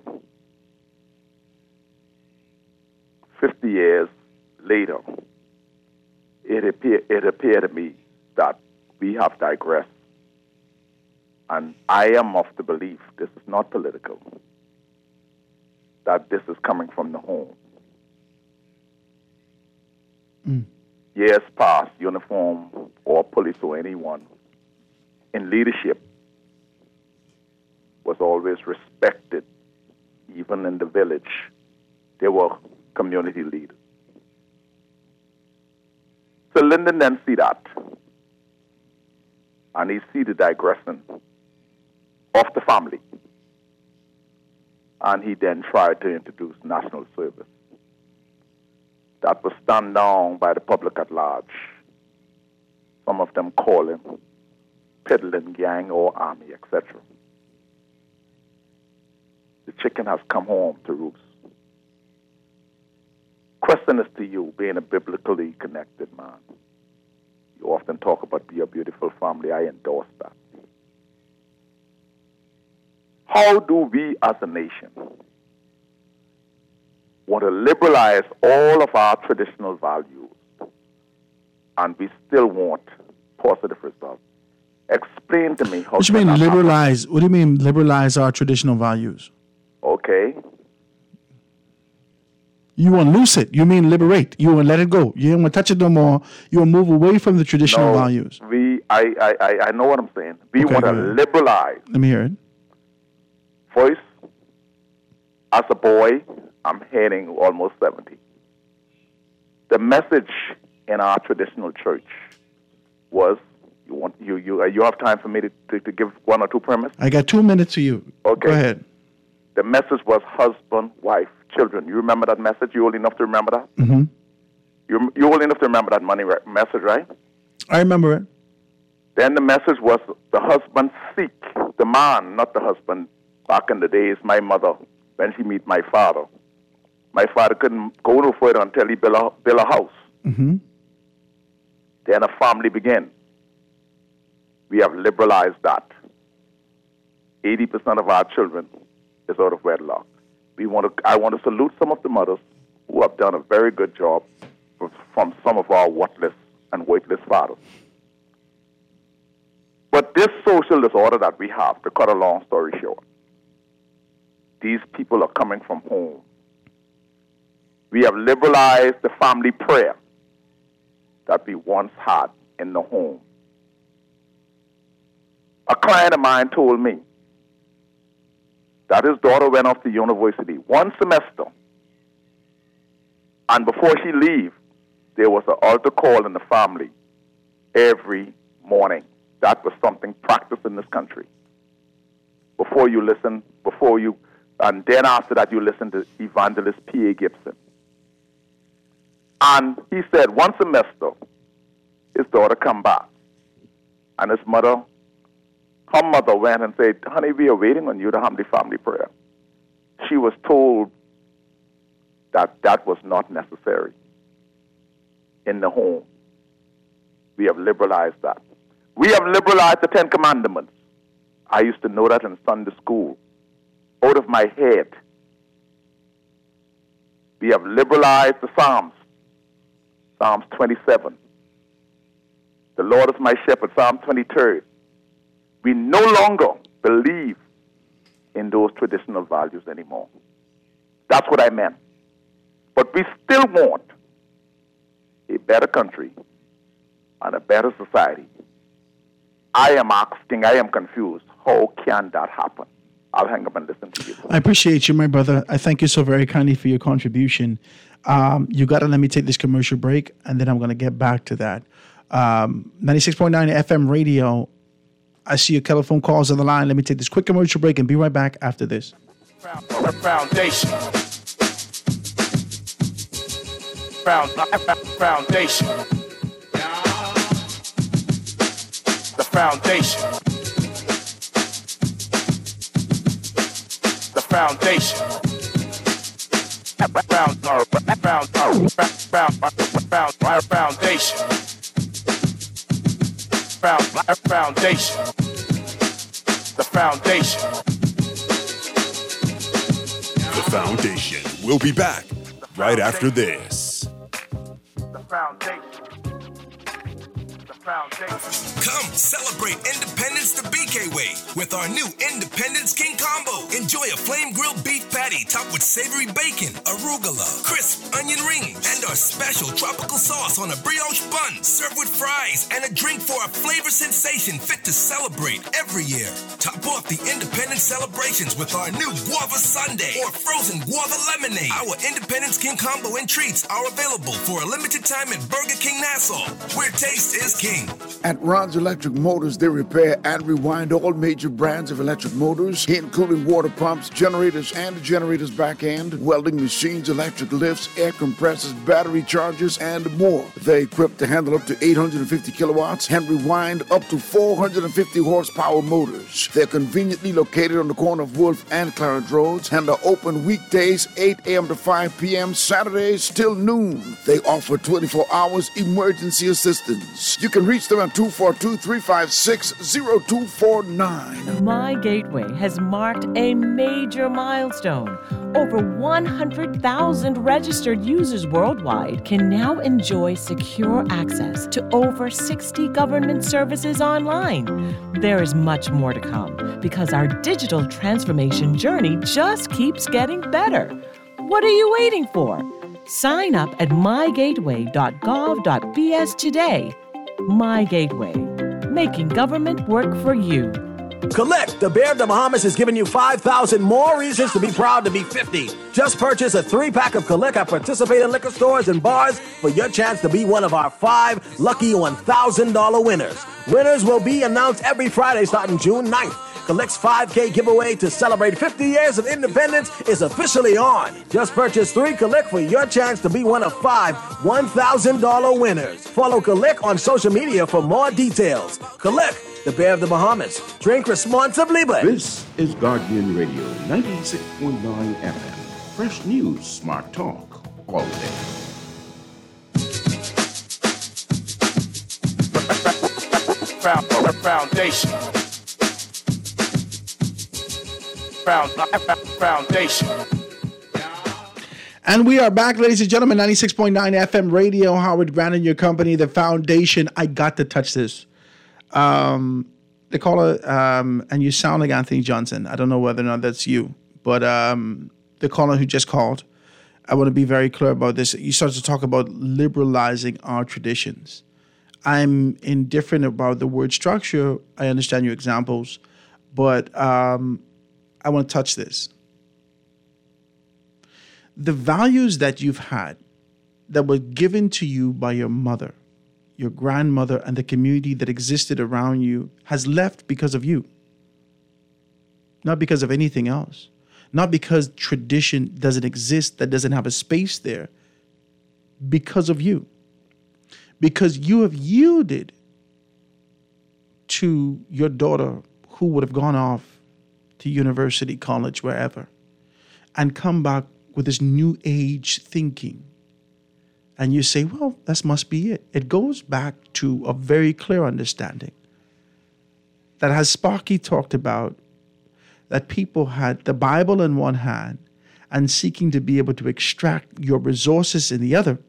50 years later, it appeared to me that we have digressed. And I am of the belief, this is not political, that this is coming from the home. Years past, uniform or police or anyone in leadership was always respected. Even in the village, they were community leaders. So Lyndon then see that, and he see the digression of the family, and he then tried to introduce national service. That was stand down by the public at large. Some of them call him peddling gang or army, etc. The chicken has come home to roost. Question is to you, being a biblically connected man. You often talk about your beautiful family. I endorse that. How do we as a nation want to liberalize all of our traditional values and we still want positive results? Explain to me how. What do you mean liberalize? What do you mean liberalize our traditional values? Okay. You want to loose it. You mean liberate. You want to let it go. You don't want to touch it no more. You want to move away from the traditional values. I know what I'm saying. We want to liberalize. Let me hear it. First, as a boy, I'm heading almost 70. The message in our traditional church was, you have time for me to give one or two premises? I got 2 minutes to you. Okay. Go ahead. The message was husband, wife, children. You remember that message? You old enough to remember that? Mm-hmm. You're old enough to remember that message, right? I remember it. Then the message was the husband seek the man, not the husband. Back in the days, my mother, when she meet my father couldn't go no further until he built a house. Mm-hmm. Then a family began. We have liberalized that. 80% of our children is out of wedlock. I want to salute some of the mothers who have done a very good job from some of our worthless and weightless fathers. But this social disorder that we have, to cut a long story short, these people are coming from home. We have liberalized the family prayer that we once had in the home. A client of mine told me that his daughter went off to university one semester, and before she leave, there was an altar call in the family every morning. That was something practiced in this country. And then after that, you listen to Evangelist P.A. Gibson. And he said one semester, his daughter come back, and her mother went and said, honey, we are waiting on you to have the family prayer. She was told that was not necessary in the home. We have liberalized that. We have liberalized the 10 Commandments. I used to know that in Sunday school, out of my head. We have liberalized the Psalms. Psalms 27. The Lord is my shepherd, Psalm 23. We no longer believe in those traditional values anymore. That's what I meant. But we still want a better country and a better society. I am asking, I am confused. How can that happen? I'll hang up and listen to you. I appreciate you, my brother. I thank you so very kindly for your contribution. You got to let me take this commercial break, and then I'm going to get back to that. 96.9 FM radio. I see your telephone calls on the line. Let me take this quick commercial break and be right back after this. Foundation. foundation. The foundation. The foundation. Foundation. Foundation. The foundation. The Foundation. We'll be back right after this. The foundation. Come celebrate Independence the BK way with our new Independence King combo. Enjoy a flame grilled beef patty topped with savory bacon, arugula, crisp onion rings, and our special tropical sauce on a brioche bun. Served with fries and a drink for a flavor sensation fit to celebrate every year. Top off the Independence celebrations with our new guava sundae or frozen guava lemonade. Our Independence King combo and treats are available for a limited time at Burger King Nassau, where taste is king. At Ron's Electric Motors, they repair and rewind all major brands of electric motors, including water pumps, generators and the generator's back end, welding machines, electric lifts, air compressors, battery chargers, and more. They're equipped to handle up to 850 kilowatts and rewind up to 450 horsepower motors. They're conveniently located on the corner of Wolf and Clarence Roads and are open weekdays 8 a.m. to 5 p.m., Saturdays till noon. They offer 24 hours emergency assistance. You can reach them at 242-356-0249. My Gateway has marked a major milestone. Over 100,000 registered users worldwide can now enjoy secure access to over 60 government services online. There is much more to come because our digital transformation journey just keeps getting better. What are you waiting for? Sign up at mygateway.gov.bs today. My Gateway, making government work for you. Collect, the Bear of the Bahamas has given you 5,000 more reasons to be proud to be 50. Just purchase a 3-pack of Collect at participating liquor stores and bars for your chance to be one of our 5 lucky $1,000 winners. Winners will be announced every Friday starting June 9th. Collect's 5K giveaway to celebrate 50 years of independence is officially on. Just purchase 3 Collect for your chance to be one of 5 $1,000 winners. Follow Collect on social media for more details. Collect, the Bear of the Bahamas. Drink responsibly, but... This is Guardian Radio, 96.9 FM. Fresh news, smart talk, all day. Foundation. Foundation. And we are back, ladies and gentlemen, 96.9 FM radio, Howard Grant and your company, The Foundation. I got to touch this. The caller, and you sound like Anthony Johnson. I don't know whether or not that's you, but the caller who just called, I want to be very clear about this. You started to talk about liberalizing our traditions. I'm indifferent about the word structure. I understand your examples, but I want to touch this. The values that you've had that were given to you by your mother, your grandmother, and the community that existed around you has left because of you. Not because of anything else. Not because tradition doesn't exist, that doesn't have a space there. Because of you. Because you have yielded to your daughter who would have gone off to university, college, wherever, and come back with this new age thinking. And you say, well, that must be it. It goes back to a very clear understanding that, as Sparky talked about, that people had the Bible in one hand and seeking to be able to extract your resources in the other.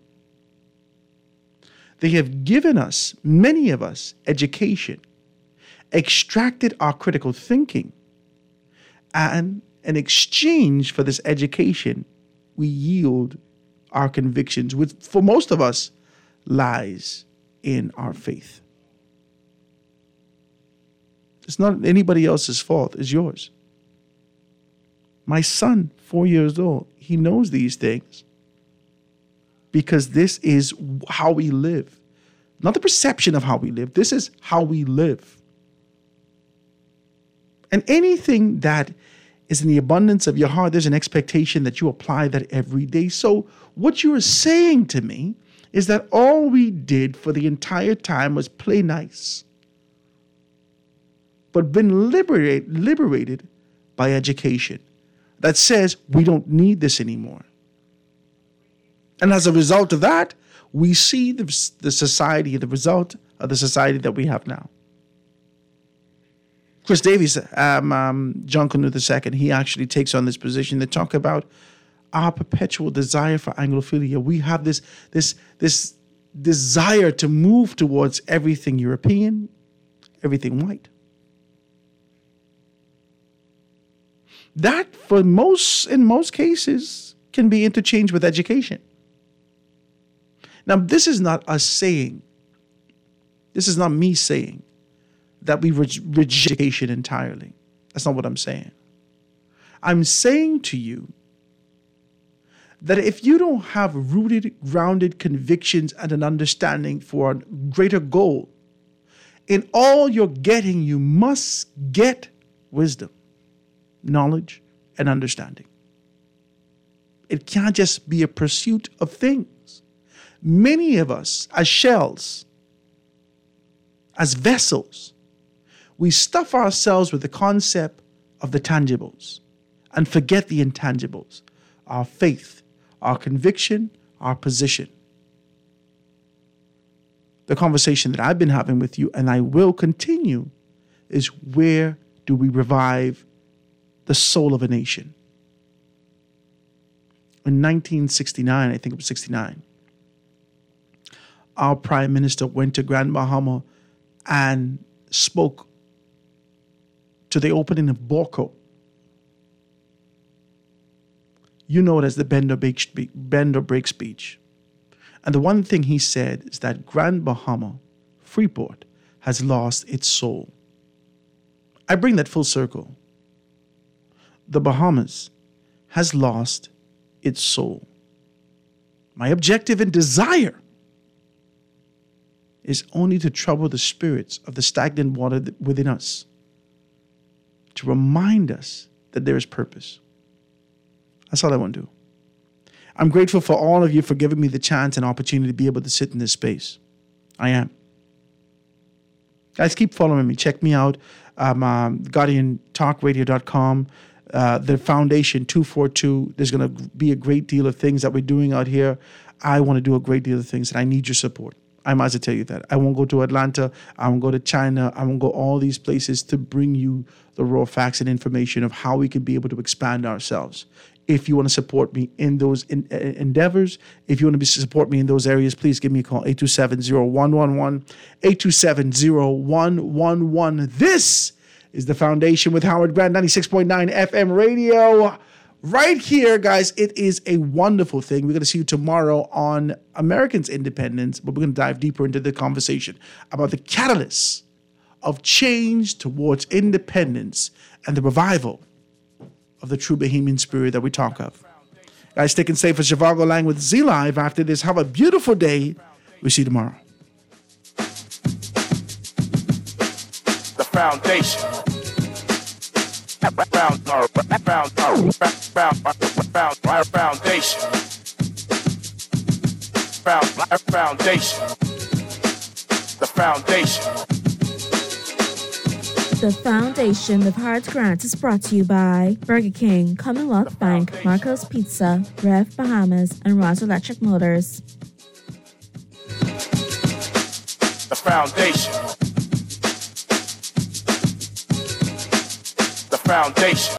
They have given us, many of us, education, extracted our critical thinking, and in exchange for this education, we yield our convictions, which for most of us lies in our faith. It's not anybody else's fault, it's yours. My son, 4 years old, he knows these things because this is how we live. Not the perception of how we live, this is how we live. And anything that is in the abundance of your heart. There's an expectation that you apply that every day. So what you are saying to me is that all we did for the entire time was play nice, but been liberated by education that says we don't need this anymore. And as a result of that, we see the society, the result of the society that we have now. Chris Davies, John Canute II, he actually takes on this position to talk about our perpetual desire for Anglophilia. We have this desire to move towards everything European, everything white. That, in most cases, can be interchanged with education. Now, this is not us saying, this is not me saying that we reject education entirely. That's not what I'm saying. I'm saying to you that if you don't have rooted, grounded convictions and an understanding for a greater goal, in all you're getting, you must get wisdom, knowledge, and understanding. It can't just be a pursuit of things. Many of us, as shells, as vessels, we stuff ourselves with the concept of the tangibles and forget the intangibles, our faith, our conviction, our position. The conversation that I've been having with you, and I will continue, is where do we revive the soul of a nation? In 1969, I think it was 69, our prime minister went to Grand Bahama and spoke to the opening of Borco. You know it as the bend or break speech. And the one thing he said is that Grand Bahama, Freeport, has lost its soul. I bring that full circle. The Bahamas has lost its soul. My objective and desire is only to trouble the spirits of the stagnant water within us, to remind us that there is purpose. That's all I want to do. I'm grateful for all of you for giving me the chance and opportunity to be able to sit in this space. I am. Guys, keep following me. Check me out, GuardianTalkRadio.com. The Foundation 242. There's going to be a great deal of things that we're doing out here. I want to do a great deal of things, and I need your support. I might as well tell you that. I won't go to Atlanta. I won't go to China. I won't go all these places to bring you the raw facts and information of how we can be able to expand ourselves. If you want to support me in those endeavors, if you want to support me in those areas, please give me a call, 827-0111, 827-0111. This is The Foundation with Howard Grant, 96.9 FM radio. Right here, guys, it is a wonderful thing. We're going to see you tomorrow on Americans' Independence, but we're going to dive deeper into the conversation about the catalysts of change towards independence and the revival of the true Bahamian spirit that we talk of. Guys, sticking safe for Zhivago Lang with Z Live. After this, have a beautiful day. We'll see you tomorrow. The Foundation. Foundation. Foundation. The Foundation. The Foundation with Howard Grant is brought to you by Burger King, Commonwealth Bank, Marco's Pizza, Rev Bahamas, and Ross Electric Motors. The Foundation. The Foundation.